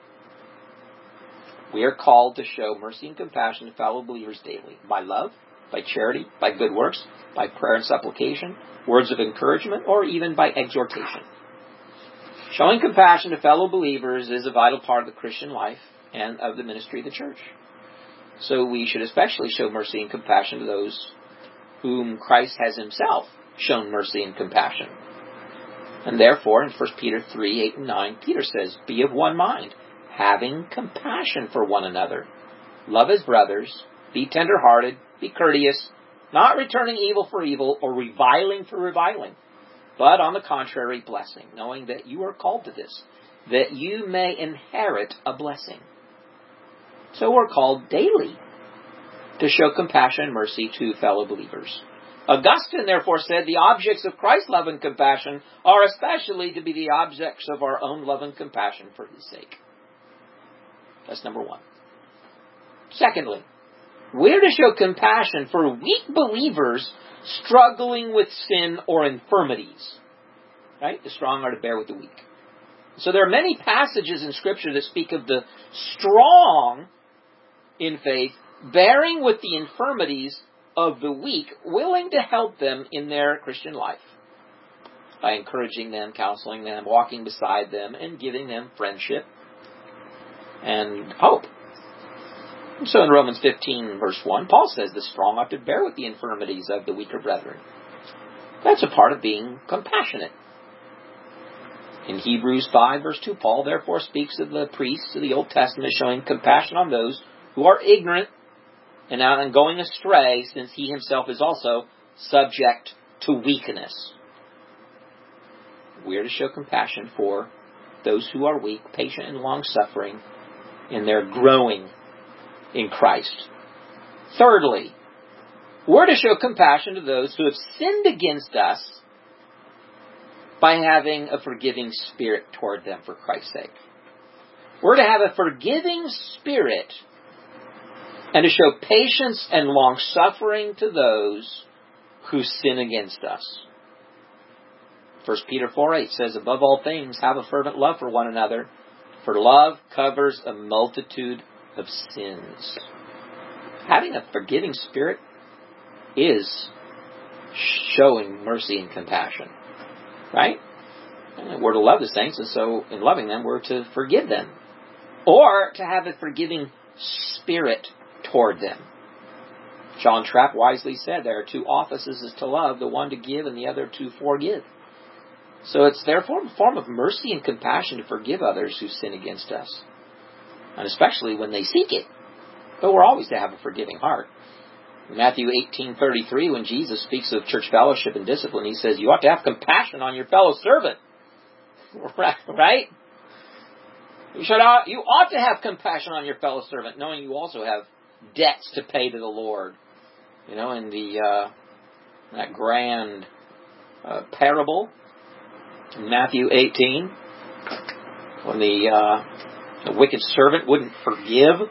We are called to show mercy and compassion to fellow believers daily. By love, by charity, by good works, by prayer and supplication, words of encouragement, or even by exhortation. Showing compassion to fellow believers is a vital part of the Christian life and of the ministry of the church. So we should especially show mercy and compassion to those whom Christ has Himself shown mercy and compassion. And therefore, in 1 Peter 3, 8 and 9, Peter says, be of one mind, having compassion for one another. Love as brothers, be tender-hearted, be courteous, not returning evil for evil or reviling for reviling, but on the contrary, blessing, knowing that you are called to this, that you may inherit a blessing. So we're called daily to show compassion and mercy to fellow believers. Augustine, therefore, said the objects of Christ's love and compassion are especially to be the objects of our own love and compassion for His sake. That's number 1. Secondly, we're to show compassion for weak believers struggling with sin or infirmities. Right? The strong are to bear with the weak. So there are many passages in Scripture that speak of the strong in faith bearing with the infirmities of the weak, willing to help them in their Christian life by encouraging them, counseling them, walking beside them, and giving them friendship and hope. And so in Romans 15, verse 1, Paul says the strong ought to bear with the infirmities of the weaker brethren. That's a part of being compassionate. In Hebrews 5, verse 2, Paul therefore speaks of the priests of the Old Testament showing compassion on those who are ignorant and out and going astray, since he himself is also subject to weakness. We are to show compassion for those who are weak, patient and long-suffering in their growing in Christ. Thirdly, we're to show compassion to those who have sinned against us by having a forgiving spirit toward them for Christ's sake. We're to have a forgiving spirit and to show patience and long-suffering to those who sin against us. 1 Peter 4:8 says, above all things, have a fervent love for one another, for love covers a multitude of sins. Having a forgiving spirit is showing mercy and compassion. Right? And we're to love the saints, and so in loving them, we're to forgive them. Or to have a forgiving spirit toward them. John Trapp wisely said there are two offices to love, the one to give and the other to forgive. So it's therefore a form of mercy and compassion to forgive others who sin against us. And especially when they seek it. But we're always to have a forgiving heart. In Matthew 18:33, when Jesus speaks of church fellowship and discipline, he says, you ought to have compassion on your fellow servant. Right? You ought to have compassion on your fellow servant, knowing you also have debts to pay to the Lord. In that grand parable in Matthew 18, when the wicked servant wouldn't forgive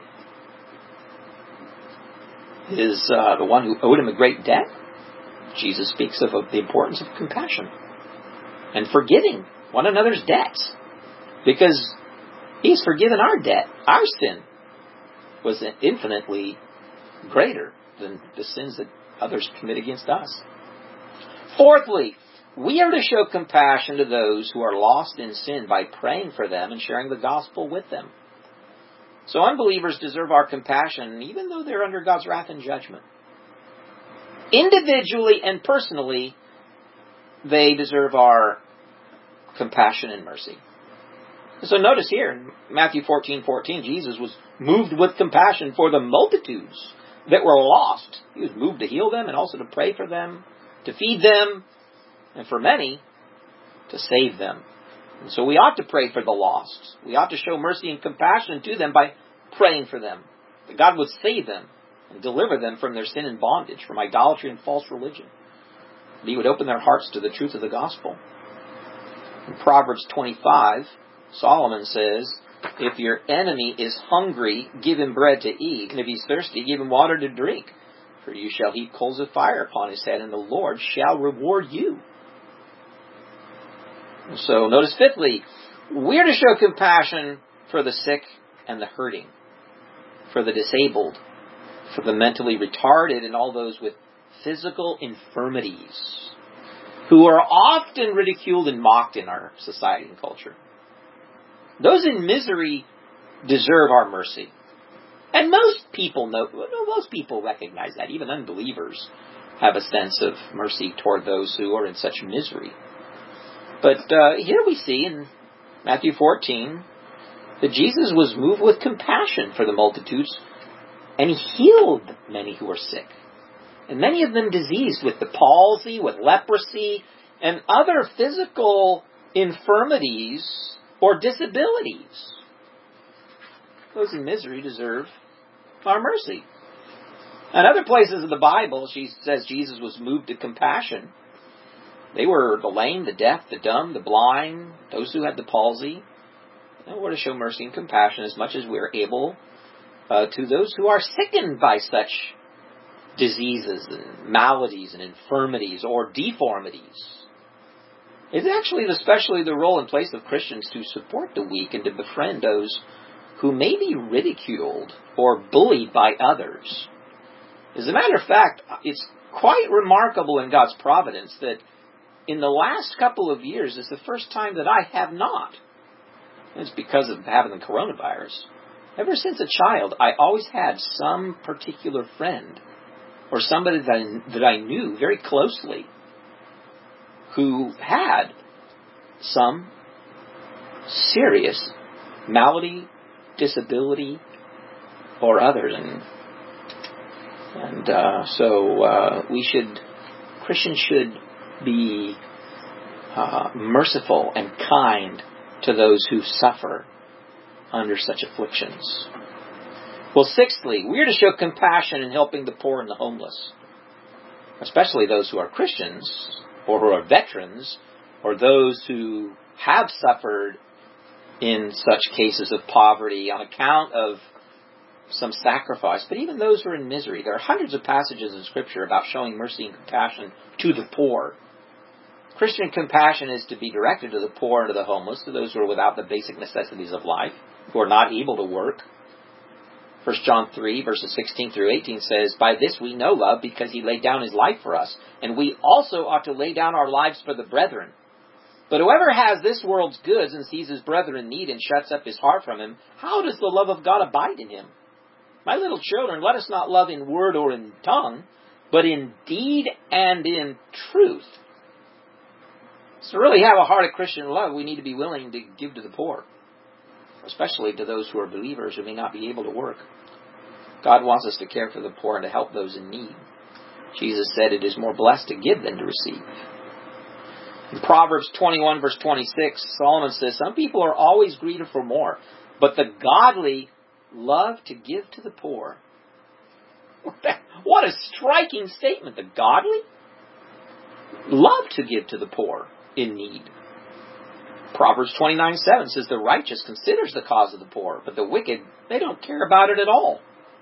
the one who owed him a great debt, Jesus speaks of the importance of compassion and forgiving one another's debts, because He's forgiven our debt. Our sin was infinitely greater than the sins that others commit against us. Fourthly, we are to show compassion to those who are lost in sin by praying for them and sharing the gospel with them. So unbelievers deserve our compassion even though they're under God's wrath and judgment. Individually and personally, they deserve our compassion and mercy. So notice here in Matthew 14:14, Jesus was moved with compassion for the multitudes that were lost. He was moved to heal them and also to pray for them, to feed them, and for many, to save them. And so we ought to pray for the lost. We ought to show mercy and compassion to them by praying for them, that God would save them and deliver them from their sin and bondage, from idolatry and false religion. That He would open their hearts to the truth of the gospel. In Proverbs 25, Solomon says, if your enemy is hungry, give him bread to eat, and if he's thirsty, give him water to drink. For you shall heap coals of fire upon his head, and the Lord shall reward you. So notice fifthly, we are to show compassion for the sick and the hurting, for the disabled, for the mentally retarded, and all those with physical infirmities, who are often ridiculed and mocked in our society and culture. Those in misery deserve our mercy. And most people recognize that. Even unbelievers have a sense of mercy toward those who are in such misery. But here we see in Matthew 14 that Jesus was moved with compassion for the multitudes, and He healed many who were sick. And many of them diseased with the palsy, with leprosy, and other physical infirmities or disabilities. Those in misery deserve our mercy. In other places of the Bible, she says Jesus was moved to compassion. They were the lame, the deaf, the dumb, the blind, those who had the palsy. And we're to show mercy and compassion as much as we're able to those who are sickened by such diseases and maladies and infirmities or deformities. It's actually especially the role and place of Christians to support the weak and to befriend those who may be ridiculed or bullied by others. As a matter of fact, it's quite remarkable in God's providence that in the last couple of years it's the first time that I have not. It's because of having the coronavirus. Ever since a child, I always had some particular friend or somebody that I knew very closely who had some serious malady, disability, or others. Christians should be merciful and kind to those who suffer under such afflictions. Well, sixthly, we are to show compassion in helping the poor and the homeless, especially those who are Christians or who are veterans or those who have suffered in such cases of poverty on account of some sacrifice, but even those who are in misery. There are hundreds of passages in Scripture about showing mercy and compassion to the poor. Christian compassion is to be directed to the poor and to the homeless, to those who are without the basic necessities of life, who are not able to work. 1 John 3, verses 16 through 18 says, "By this we know love, because he laid down his life for us, and we also ought to lay down our lives for the brethren. But whoever has this world's goods and sees his brother in need and shuts up his heart from him, how does the love of God abide in him? My little children, let us not love in word or in tongue, but in deed and in truth." So to really have a heart of Christian love, we need to be willing to give to the poor, especially to those who are believers who may not be able to work. God wants us to care for the poor and to help those in need. Jesus said it is more blessed to give than to receive. In Proverbs 21, verse 26, Solomon says, "Some people are always greedy for more, but the godly love to give to the poor." What a striking statement. The godly love to give to the poor in need. Proverbs 29:7 says, "The righteous considers the cause of the poor, but the wicked, they don't care about it at all."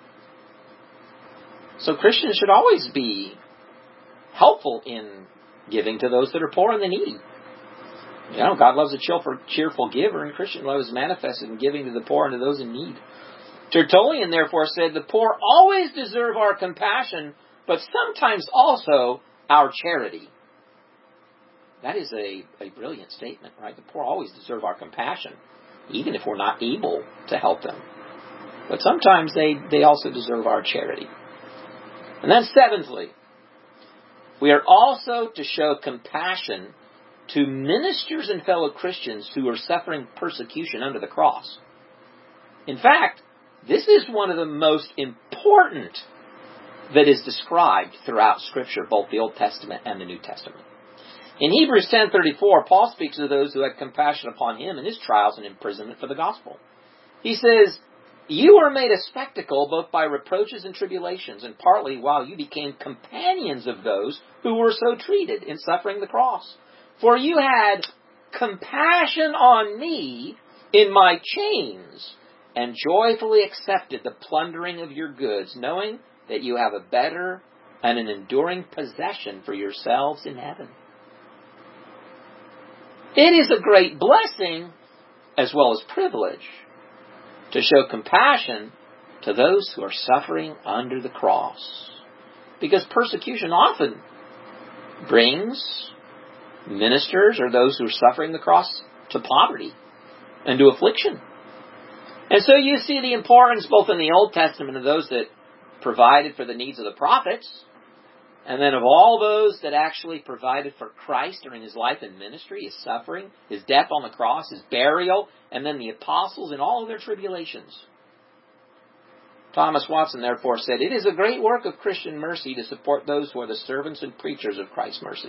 So Christians should always be helpful in giving to those that are poor and the needy. You know, God loves a cheerful giver, and Christian love is manifested in giving to the poor and to those in need. Tertullian therefore said, "The poor always deserve our compassion, but sometimes also our charity." That is a brilliant statement, right? The poor always deserve our compassion, even if we're not able to help them. But sometimes they also deserve our charity. And then seventhly, we are also to show compassion to ministers and fellow Christians who are suffering persecution under the cross. In fact, this is one of the most important that is described throughout Scripture, both the Old Testament and the New Testament. In Hebrews 10:34, Paul speaks of those who had compassion upon him in his trials and imprisonment for the gospel. He says, "You were made a spectacle both by reproaches and tribulations, and partly while you became companions of those who were so treated in suffering the cross. For you had compassion on me in my chains, and joyfully accepted the plundering of your goods, knowing that you have a better and an enduring possession for yourselves in heaven." It is a great blessing, as well as privilege, to show compassion to those who are suffering under the cross. Because persecution often brings ministers or those who are suffering the cross to poverty and to affliction. And so you see the importance both in the Old Testament of those that provided for the needs of the prophets, and then of all those that actually provided for Christ during his life and ministry, his suffering, his death on the cross, his burial, and then the apostles in all of their tribulations. Thomas Watson therefore said, "It is a great work of Christian mercy to support those who are the servants and preachers of Christ's mercy."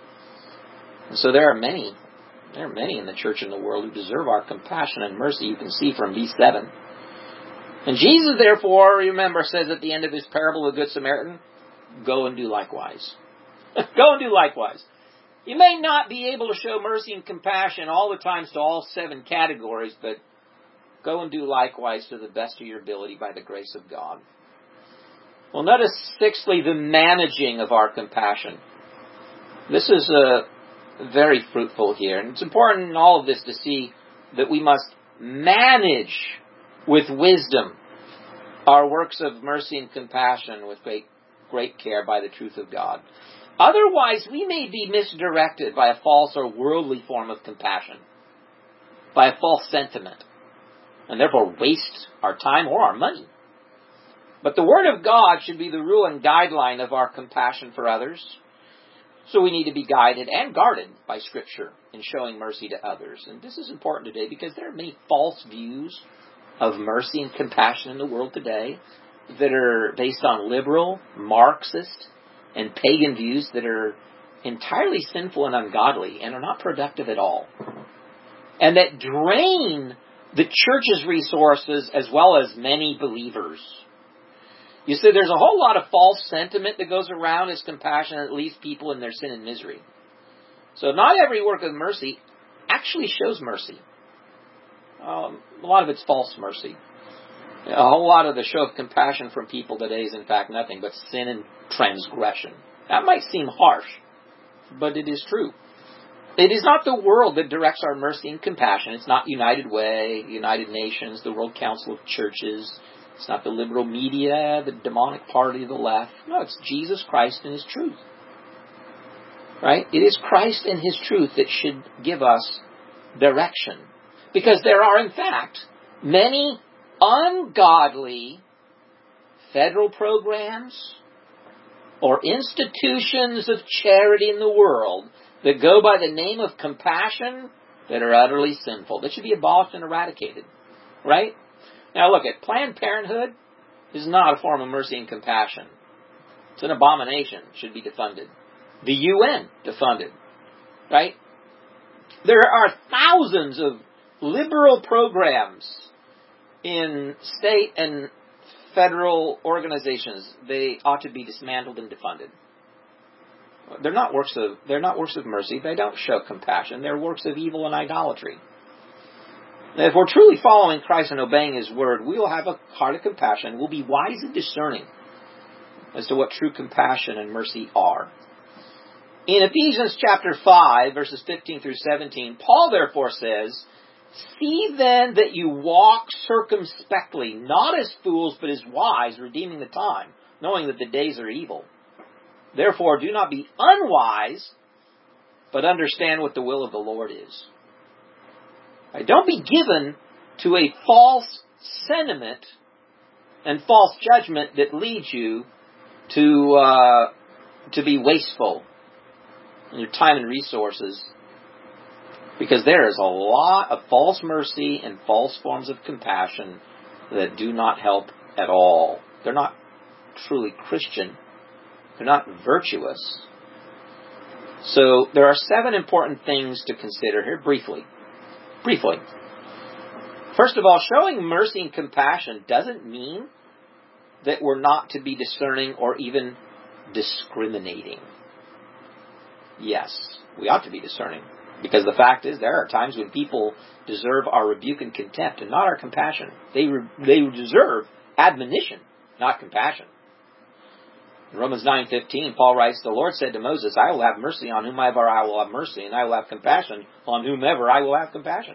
And so there are many in the church and the world who deserve our compassion and mercy. You can see from V7. And Jesus therefore, remember, says at the end of his parable of the Good Samaritan, "Go and do likewise." Go and do likewise. You may not be able to show mercy and compassion all the times to all 7 categories, but go and do likewise to the best of your ability by the grace of God. Well, notice sixthly, the managing of our compassion. This is very fruitful here. And it's important in all of this to see that we must manage with wisdom our works of mercy and compassion with great care by the truth of God. Otherwise, we may be misdirected by a false or worldly form of compassion, by a false sentiment, and therefore waste our time or our money. But the Word of God should be the rule and guideline of our compassion for others. So we need to be guided and guarded by Scripture in showing mercy to others. And this is important today because there are many false views of mercy and compassion in the world today that are based on liberal, Marxist, and pagan views that are entirely sinful and ungodly and are not productive at all. And that drain the church's resources as well as many believers. You see, there's a whole lot of false sentiment that goes around as compassion that leaves people in their sin and misery. So not every work of mercy actually shows mercy. A lot of it's false mercy. A whole lot of the show of compassion from people today is in fact nothing but sin and transgression. That might seem harsh, but it is true. It is not the world that directs our mercy and compassion. It's not United Way, United Nations, the World Council of Churches. It's not the liberal media, the demonic party of the left. No, it's Jesus Christ and His truth. Right? It is Christ and His truth that should give us direction. Because there are, in fact, many ungodly federal programs or institutions of charity in the world that go by the name of compassion that are utterly sinful. That should be abolished and eradicated. Right? Now look, at Planned Parenthood is not a form of mercy and compassion. It's an abomination. It should be defunded. The UN defunded. Right? There are thousands of liberal programs in state and federal organizations. They ought to be dismantled and defunded. They're not works of mercy. They don't show compassion. They're works of evil and idolatry. If we're truly following Christ and obeying His word, we will have a heart of compassion. We'll be wise and discerning as to what true compassion and mercy are. In Ephesians chapter 5, verses 15 through 17, Paul therefore says, "See then that you walk circumspectly, not as fools, but as wise, redeeming the time, knowing that the days are evil. Therefore do not be unwise, but understand what the will of the Lord is." Right? Don't be given to a false sentiment and false judgment that leads you to be wasteful in your time and resources, because there is a lot of false mercy and false forms of compassion that do not help at all. They're not truly Christian. They're not virtuous. So there are 7 important things to consider here briefly. First of all, showing mercy and compassion doesn't mean that we're not to be discerning or even discriminating. Yes, we ought to be discerning. Because the fact is, there are times when people deserve our rebuke and contempt and not our compassion. They deserve admonition, not compassion. In Romans 9:15, Paul writes, "The Lord said to Moses, I will have mercy on whomever I will have mercy, and I will have compassion on whomever I will have compassion."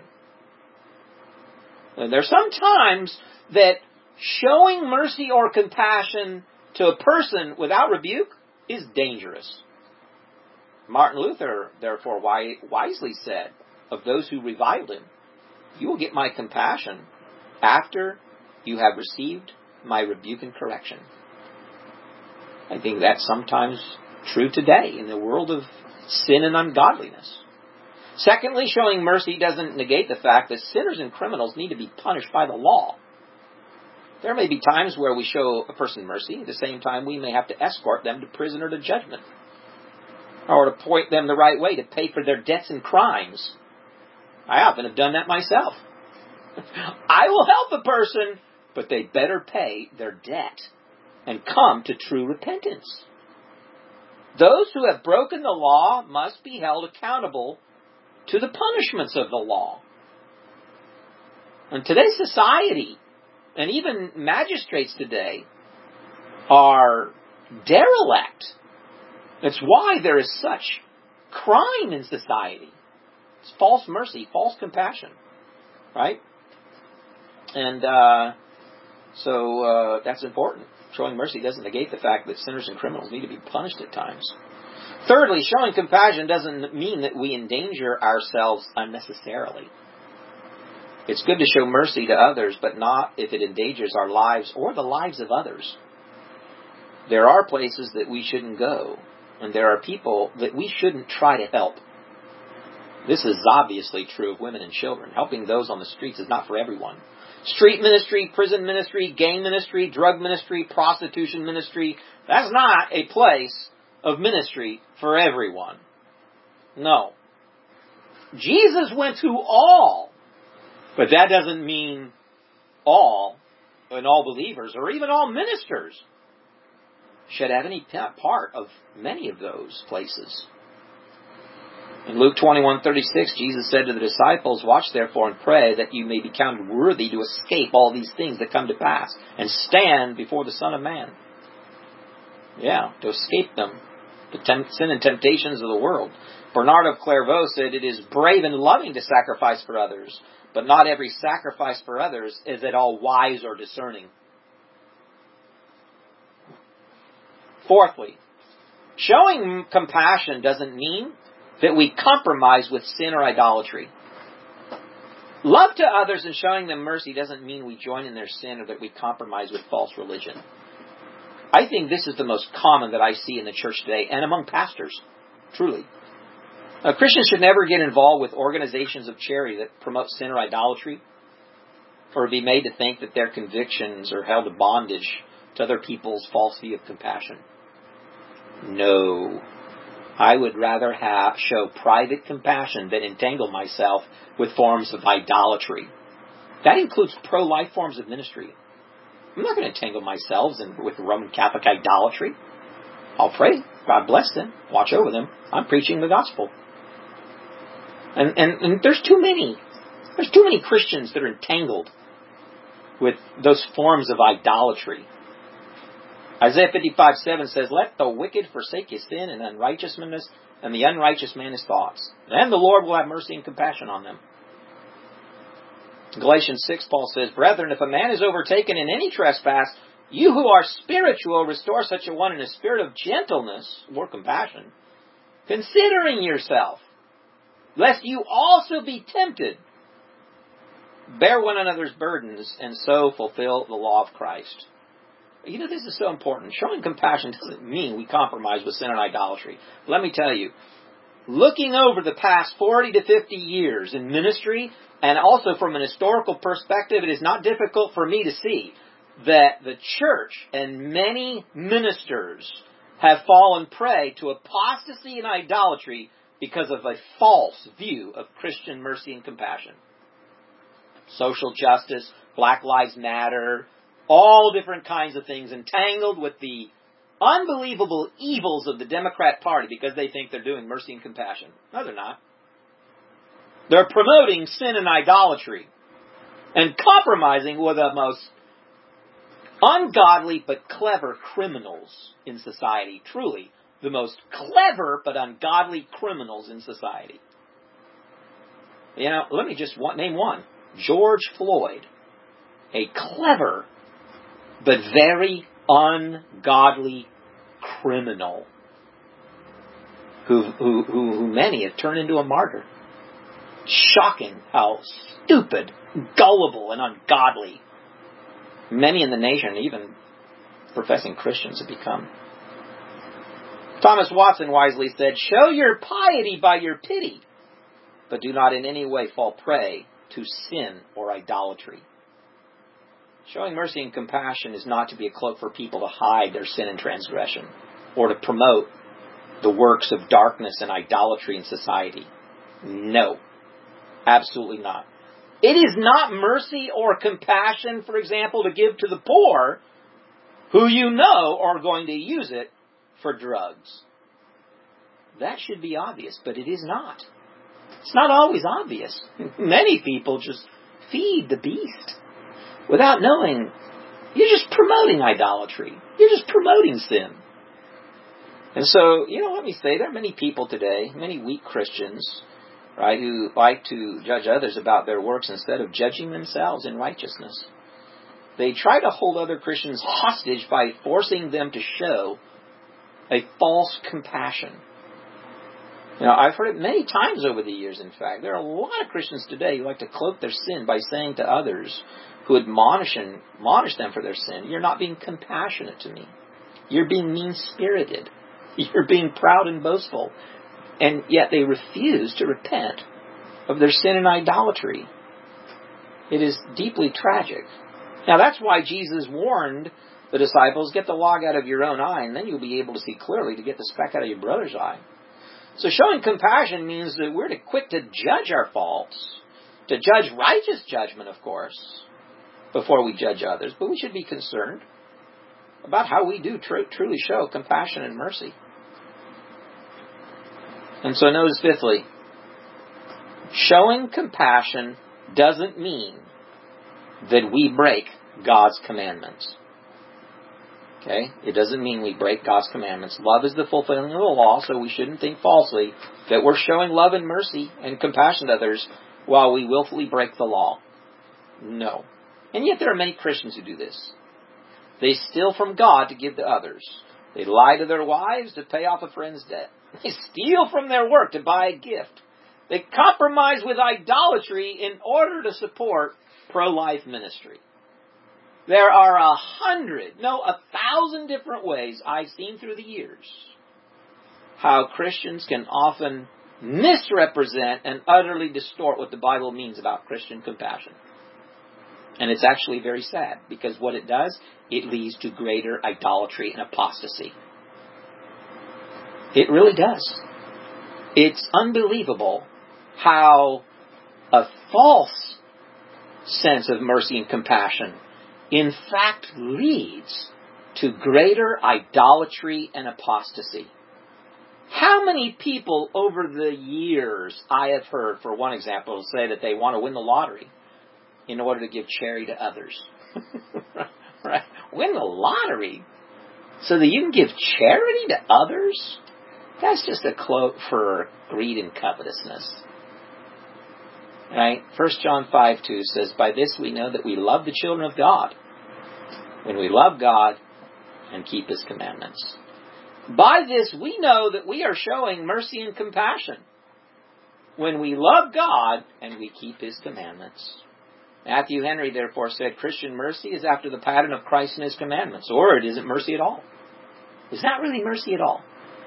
And there's some times that showing mercy or compassion to a person without rebuke is dangerous. Martin Luther, therefore, wisely said of those who reviled him, "You will get my compassion after you have received my rebuke and correction." I think that's sometimes true today in the world of sin and ungodliness. Secondly, showing mercy doesn't negate the fact that sinners and criminals need to be punished by the law. There may be times where we show a person mercy. At the same time, we may have to escort them to prison or to judgment, or to point them the right way to pay for their debts and crimes. I often have done that myself. I will help a person, but they better pay their debt and come to true repentance. Those who have broken the law must be held accountable to the punishments of the law. In today's society, and even magistrates today, are derelict. It's why there is such crime in society. It's false mercy, false compassion. Right? And so that's important. Showing mercy doesn't negate the fact that sinners and criminals need to be punished at times. Thirdly, showing compassion doesn't mean that we endanger ourselves unnecessarily. It's good to show mercy to others, but not if it endangers our lives or the lives of others. There are places that we shouldn't go, and there are people that we shouldn't try to help. This is obviously true of women and children. Helping those on the streets is not for everyone. Street ministry, prison ministry, gang ministry, drug ministry, prostitution ministry, that's not a place of ministry for everyone. No. Jesus went to all, but that doesn't mean all, and all believers, or even all ministers should have any part of many of those places. In Luke 21:36, Jesus said to the disciples, "Watch therefore and pray that you may be counted worthy to escape all these things that come to pass and stand before the Son of Man." Yeah, to escape them, the sin and temptations of the world. Bernard of Clairvaux said, "It is brave and loving to sacrifice for others, but not every sacrifice for others is at all wise or discerning." Fourthly, showing compassion doesn't mean that we compromise with sin or idolatry. Love to others and showing them mercy doesn't mean we join in their sin or that we compromise with false religion. I think this is the most common that I see in the church today and among pastors, truly. Christians should never get involved with organizations of charity that promote sin or idolatry, or be made to think that their convictions are held in bondage to other people's false view of compassion. No. I would rather show private compassion than entangle myself with forms of idolatry. That includes pro-life forms of ministry. I'm not going to entangle myself with Roman Catholic idolatry. I'll pray. God bless them. Watch over them. I'm preaching the gospel. And there's too many. There's too many Christians that are entangled with those forms of idolatry. Isaiah 55:7 says, "Let the wicked forsake his sin and unrighteousness, and the unrighteous man his thoughts. Then the Lord will have mercy and compassion on them." In Galatians 6, Paul says, "Brethren, if a man is overtaken in any trespass, you who are spiritual restore such a one in a spirit of gentleness," or compassion, "considering yourself, lest you also be tempted. Bear one another's burdens, and so fulfill the law of Christ." You know, this is so important. Showing compassion doesn't mean we compromise with sin and idolatry. Let me tell you, looking over the past 40 to 50 years in ministry, and also from an historical perspective, it is not difficult for me to see that the church and many ministers have fallen prey to apostasy and idolatry because of a false view of Christian mercy and compassion. Social justice, Black Lives Matter, all different kinds of things entangled with the unbelievable evils of the Democrat Party because they think they're doing mercy and compassion. No, they're not. They're promoting sin and idolatry and compromising with the most ungodly but clever criminals in society. Truly, the most clever but ungodly criminals in society. You know, let me just name one. George Floyd. A clever but very ungodly criminal who many have turned into a martyr. Shocking how stupid, gullible, and ungodly many in the nation, even professing Christians, have become. Thomas Watson wisely said, "Show your piety by your pity, but do not in any way fall prey to sin or idolatry." Showing mercy and compassion is not to be a cloak for people to hide their sin and transgression, or to promote the works of darkness and idolatry in society. No, absolutely not. It is not mercy or compassion, for example, to give to the poor who you know are going to use it for drugs. That should be obvious, but it is not. It's not always obvious. Many people just feed the beast without knowing. You're just promoting idolatry. You're just promoting sin. And so, let me say, there are many people today, many weak Christians, right, who like to judge others about their works instead of judging themselves in righteousness. They try to hold other Christians hostage by forcing them to show a false compassion. I've heard it many times over the years, in fact. There are a lot of Christians today who like to cloak their sin by saying to others who admonish them for their sin, "You're not being compassionate to me. You're being mean-spirited. You're being proud and boastful." And yet they refuse to repent of their sin and idolatry. It is deeply tragic. Now that's why Jesus warned the disciples, "Get the log out of your own eye, and then you'll be able to see clearly to get the speck out of your brother's eye." So showing compassion means that we're quick to judge our faults, to judge righteous judgment, of course, before we judge others. But we should be concerned about how we do truly show compassion and mercy. And so notice fifthly, showing compassion doesn't mean that we break God's commandments. Okay? It doesn't mean we break God's commandments. Love is the fulfilling of the law, so we shouldn't think falsely that we're showing love and mercy and compassion to others while we willfully break the law. No. And yet there are many Christians who do this. They steal from God to give to others. They lie to their wives to pay off a friend's debt. They steal from their work to buy a gift. They compromise with idolatry in order to support pro-life ministry. There are 1,000 different ways I've seen through the years how Christians can often misrepresent and utterly distort what the Bible means about Christian compassion. And it's actually very sad, because what it does, it leads to greater idolatry and apostasy. It really does. It's unbelievable how a false sense of mercy and compassion in fact leads to greater idolatry and apostasy. How many people over the years I have heard, for one example, say that they want to win the lottery in order to give charity to others? Right? Win the lottery so that you can give charity to others? That's just a cloak for greed and covetousness. Right? 1 John 5:2 says, "By this we know that we love the children of God, when we love God and keep His commandments." By this we know that we are showing mercy and compassion, when we love God and we keep His commandments. Matthew Henry therefore said, "Christian mercy is after the pattern of Christ and His commandments," or it isn't mercy at all. It's not really mercy at all.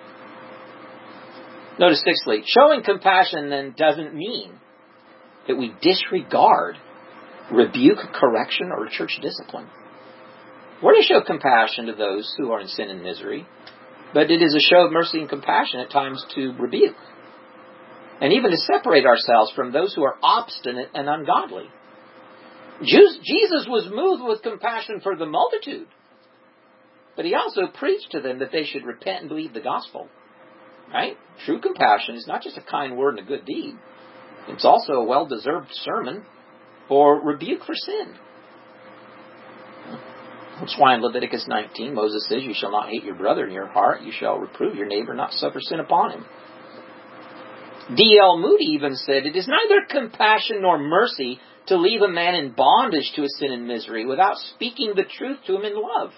Notice sixthly, showing compassion then doesn't mean that we disregard rebuke, correction, or church discipline. We're to show compassion to those who are in sin and misery, but it is a show of mercy and compassion at times to rebuke, and even to separate ourselves from those who are obstinate and ungodly. Jesus was moved with compassion for the multitude, but He also preached to them that they should repent and believe the gospel. Right? True compassion is not just a kind word and a good deed. It's also a well-deserved sermon or rebuke for sin. That's why in Leviticus 19, Moses says, "You shall not hate your brother in your heart. You shall reprove your neighbor, not suffer sin upon him." D.L. Moody even said, "It is neither compassion nor mercy to leave a man in bondage to his sin and misery without speaking the truth to him in love."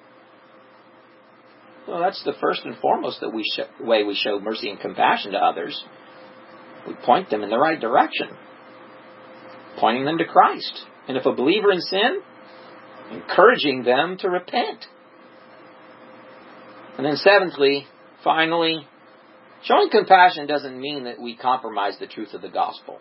Well, that's the first and foremost way we show mercy and compassion to others. We point them in the right direction, pointing them to Christ. And if a believer in sin, encouraging them to repent. And then seventhly, finally, showing compassion doesn't mean that we compromise the truth of the gospel.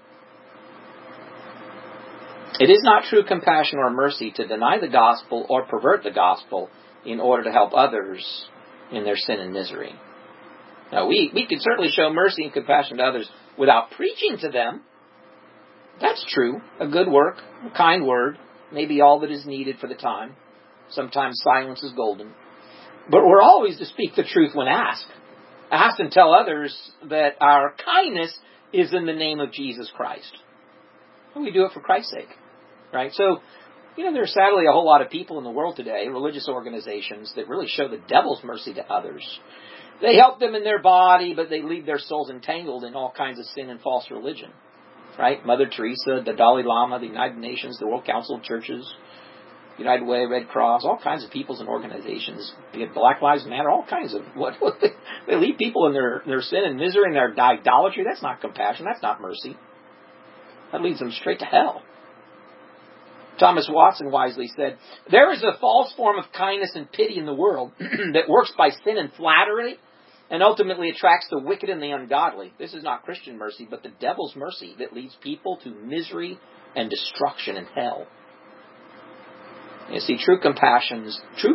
It is not true compassion or mercy to deny the gospel or pervert the gospel in order to help others in their sin and misery. Now, we can certainly show mercy and compassion to others without preaching to them. That's true. A good work, a kind word, may be all that is needed for the time. Sometimes silence is golden. But we're always to speak the truth when asked. Ask and tell others that our kindness is in the name of Jesus Christ. And we do it for Christ's sake. Right? So, there's sadly a whole lot of people in the world today, religious organizations, that really show the devil's mercy to others. They help them in their body, but they leave their souls entangled in all kinds of sin and false religion. Right? Mother Teresa, the Dalai Lama, the United Nations, the World Council of Churches, United Way, Red Cross, all kinds of peoples and organizations, be it Black Lives Matter, all kinds of they leave people in their sin and misery and their idolatry. That's not compassion. That's not mercy. That leads them straight to hell. Thomas Watson wisely said, "There is a false form of kindness and pity in the world that works by sin and flattery and ultimately attracts the wicked and the ungodly. This is not Christian mercy, but the devil's mercy that leads people to misery and destruction and hell." You see, true compassion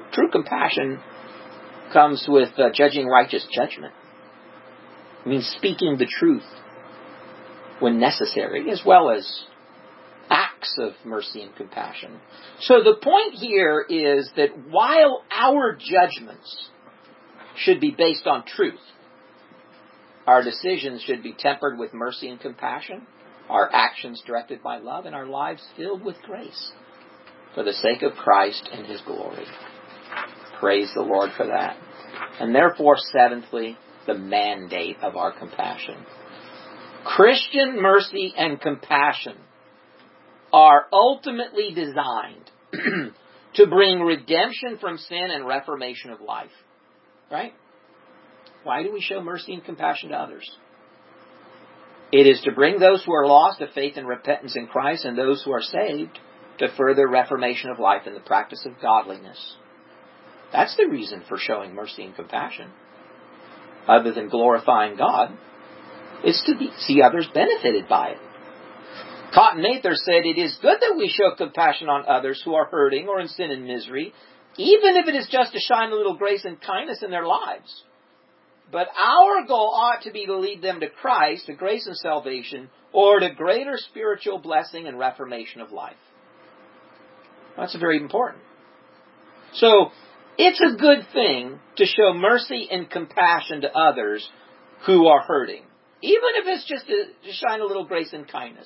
comes with judging righteous judgment. It means speaking the truth when necessary, as well as acts of mercy and compassion. So the point here is that while our judgments should be based on truth, our decisions should be tempered with mercy and compassion, our actions directed by love, and our lives filled with grace for the sake of Christ and His glory. Praise the Lord for that. And therefore, seventhly, the mandate of our compassion. Christian mercy and compassion are ultimately designed to bring redemption from sin and reformation of life. Right? Why do we show mercy and compassion to others? It is to bring those who are lost to faith and repentance in Christ, and those who are saved to further reformation of life and the practice of godliness. That's the reason for showing mercy and compassion. Other than glorifying God, it's to see others benefited by it. Cotton Mather said, "It is good that we show compassion on others who are hurting or in sin and misery, even if it is just to shine a little grace and kindness in their lives. But our goal ought to be to lead them to Christ, to grace and salvation, or to greater spiritual blessing and reformation of life." That's very important. So, it's a good thing to show mercy and compassion to others who are hurting, even if it's just to shine a little grace and kindness.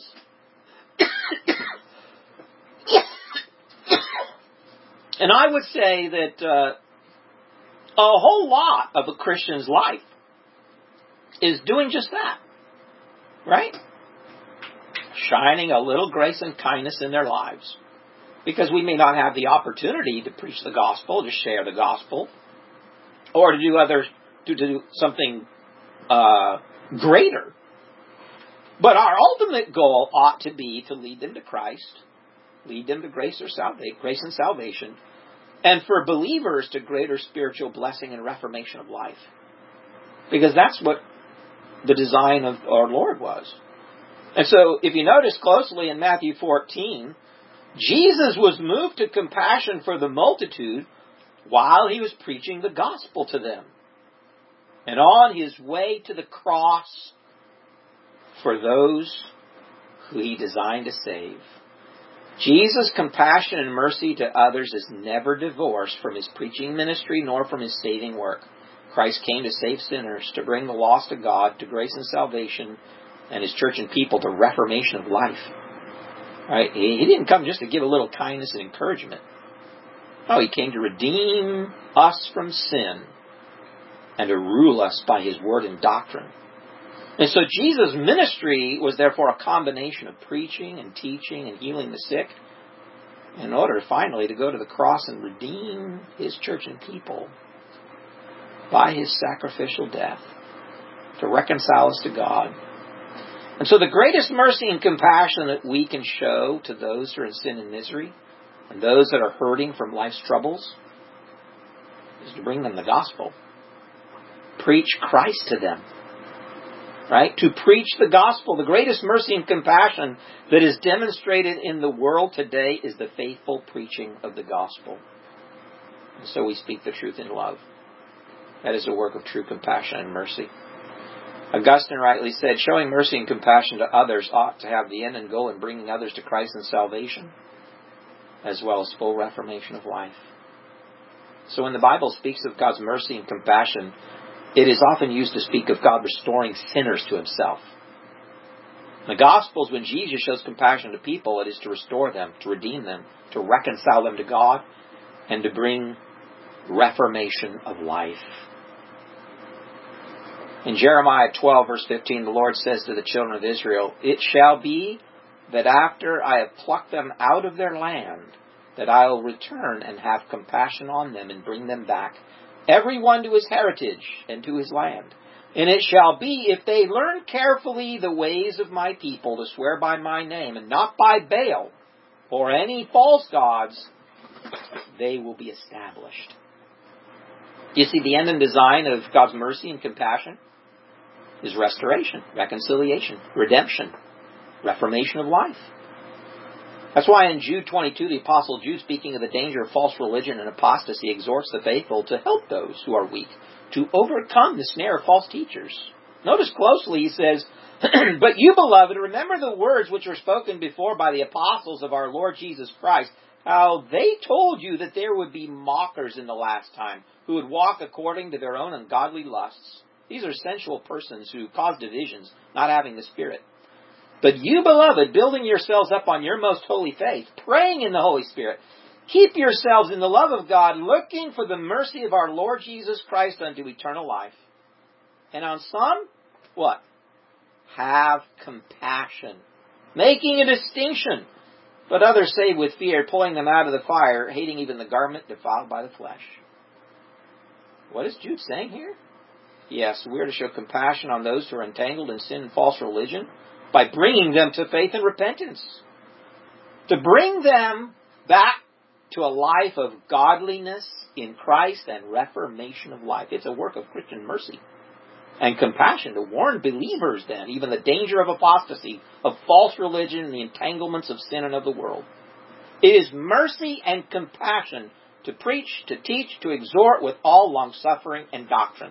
And I would say that a whole lot of a Christian's life is doing just that. Right? Shining a little grace and kindness in their lives. Because we may not have the opportunity to preach the gospel, to share the gospel, or to do something greater. But our ultimate goal ought to be to lead them to Christ, lead them to grace and salvation, and for believers to greater spiritual blessing and reformation of life. Because that's what the design of our Lord was. And so, if you notice closely in Matthew 14, Jesus was moved to compassion for the multitude while he was preaching the gospel to them. And on his way to the cross for those who he designed to save. Jesus' compassion and mercy to others is never divorced from his preaching ministry nor from his saving work. Christ came to save sinners, to bring the lost to God, to grace and salvation, and his church and people to reformation of life. Right? He didn't come just to give a little kindness and encouragement. No, he came to redeem us from sin and to rule us by his word and doctrine. And so Jesus' ministry was therefore a combination of preaching and teaching and healing the sick in order finally to go to the cross and redeem his church and people by his sacrificial death to reconcile us to God. And so the greatest mercy and compassion that we can show to those who are in sin and misery and those that are hurting from life's troubles is to bring them the gospel. Preach Christ to them. Right? To preach the gospel. The greatest mercy and compassion that is demonstrated in the world today is the faithful preaching of the gospel. And so we speak the truth in love. That is a work of true compassion and mercy. Augustine rightly said, showing mercy and compassion to others ought to have the end and goal in bringing others to Christ and salvation, as well as full reformation of life. So when the Bible speaks of God's mercy and compassion, it is often used to speak of God restoring sinners to himself. In the Gospels, when Jesus shows compassion to people, it is to restore them, to redeem them, to reconcile them to God, and to bring reformation of life. In Jeremiah 12, verse 15, the Lord says to the children of Israel, "It shall be that after I have plucked them out of their land, that I will return and have compassion on them and bring them back, every one to his heritage and to his land. And it shall be, if they learn carefully the ways of my people to swear by my name, and not by Baal or any false gods, they will be established." You see, the end and design of God's mercy and compassion is restoration, reconciliation, redemption, reformation of life. That's why in Jude 22, the Apostle Jude, speaking of the danger of false religion and apostasy, exhorts the faithful to help those who are weak, to overcome the snare of false teachers. Notice closely, he says, "But you, beloved, remember the words which were spoken before by the apostles of our Lord Jesus Christ, how they told you that there would be mockers in the last time, who would walk according to their own ungodly lusts." These are sensual persons who cause divisions, not having the Spirit. "But you, beloved, building yourselves up on your most holy faith, praying in the Holy Spirit, keep yourselves in the love of God, looking for the mercy of our Lord Jesus Christ unto eternal life. And on some," what? "Have compassion, making a distinction, but others save with fear, pulling them out of the fire, hating even the garment defiled by the flesh." What is Jude saying here? Yes, we are to show compassion on those who are entangled in sin and false religion by bringing them to faith and repentance. To bring them back to a life of godliness in Christ and reformation of life. It's a work of Christian mercy and compassion to warn believers then, even the danger of apostasy, of false religion, and the entanglements of sin and of the world. It is mercy and compassion to preach, to teach, to exhort with all long-suffering and doctrine,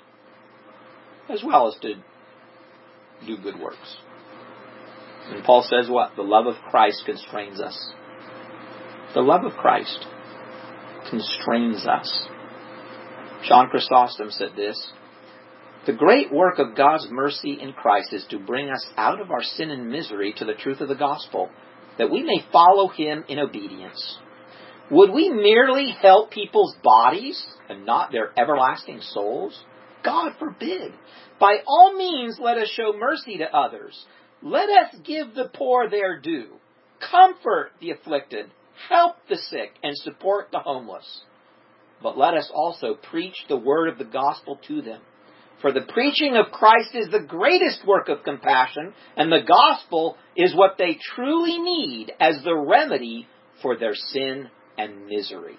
as well as to do good works. And Paul says what? The love of Christ constrains us. The love of Christ constrains us. John Chrysostom said this: the great work of God's mercy in Christ is to bring us out of our sin and misery to the truth of the gospel, that we may follow Him in obedience. Would we merely help people's bodies and not their everlasting souls? God forbid. By all means, let us show mercy to others. Let us give the poor their due, comfort the afflicted, help the sick, and support the homeless. But let us also preach the word of the gospel to them. For the preaching of Christ is the greatest work of compassion, and the gospel is what they truly need as the remedy for their sin and misery.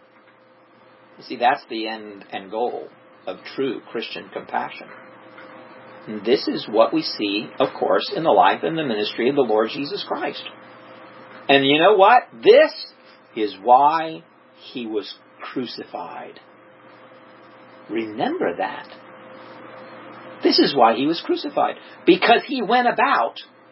You see, that's the end and goal of true Christian compassion. And this is what we see, of course, in the life and the ministry of the Lord Jesus Christ. And you know what? This is why He was crucified. Remember that. This is why He was crucified. Because He went about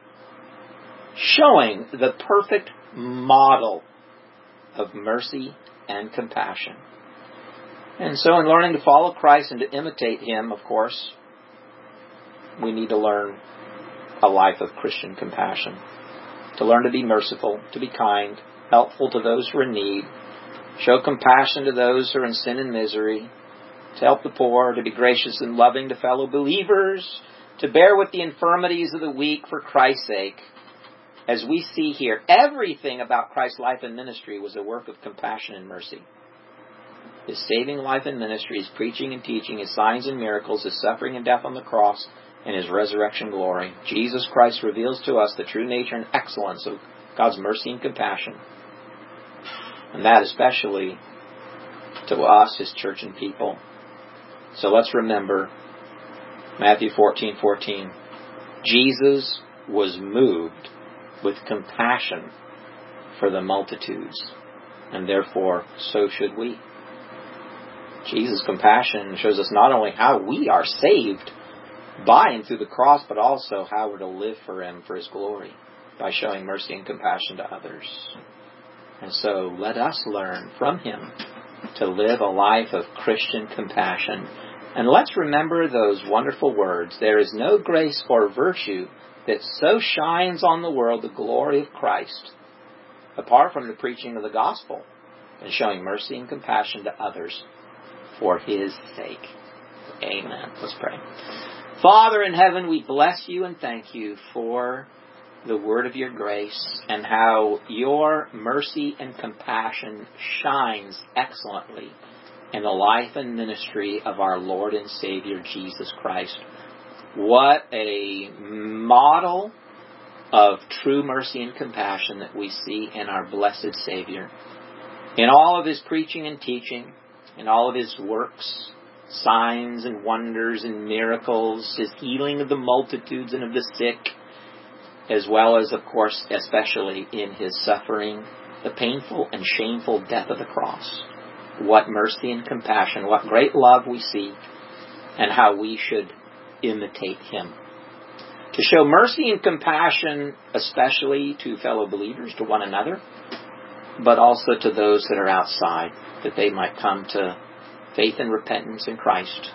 showing the perfect model of mercy and compassion. And so in learning to follow Christ and to imitate Him, of course, we need to learn a life of Christian compassion. To learn to be merciful, to be kind, helpful to those who are in need, show compassion to those who are in sin and misery, to help the poor, to be gracious and loving to fellow believers, to bear with the infirmities of the weak for Christ's sake. As we see here, everything about Christ's life and ministry was a work of compassion and mercy. His saving life and ministry, His preaching and teaching, His signs and miracles, His suffering and death on the cross, and His resurrection glory. Jesus Christ reveals to us the true nature and excellence of God's mercy and compassion. And that especially to us, His church and people. So let's remember Matthew 14:14. Jesus was moved with compassion for the multitudes, and therefore so should we. Jesus' compassion shows us not only how we are saved by and through the cross, but also how we're to live for Him, for His glory, by showing mercy and compassion to others. And so let us learn from Him to live a life of Christian compassion. And let's remember those wonderful words: there is no grace or virtue that so shines on the world the glory of Christ, apart from the preaching of the gospel and showing mercy and compassion to others for His sake. Amen. Let's pray. Father in heaven, we bless You and thank You for the word of Your grace and how Your mercy and compassion shines excellently in the life and ministry of our Lord and Savior Jesus Christ. What a model of true mercy and compassion that we see in our blessed Savior. In all of His preaching and teaching, in all of His works, signs and wonders and miracles, His healing of the multitudes and of the sick, as well as, of course, especially in His suffering, the painful and shameful death of the cross. What mercy and compassion, what great love we see, and how we should imitate Him. To show mercy and compassion, especially to fellow believers, to one another, but also to those that are outside, that they might come to faith and repentance in Christ,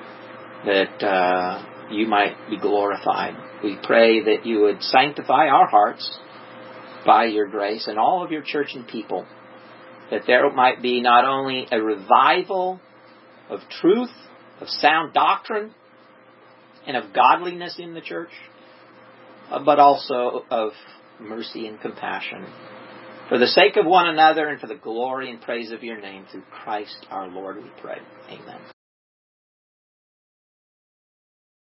that You might be glorified. We pray that You would sanctify our hearts by Your grace and all of Your church and people, that there might be not only a revival of truth, of sound doctrine, and of godliness in the church, but also of mercy and compassion. For the sake of one another and for the glory and praise of Your name, through Christ our Lord we pray. Amen.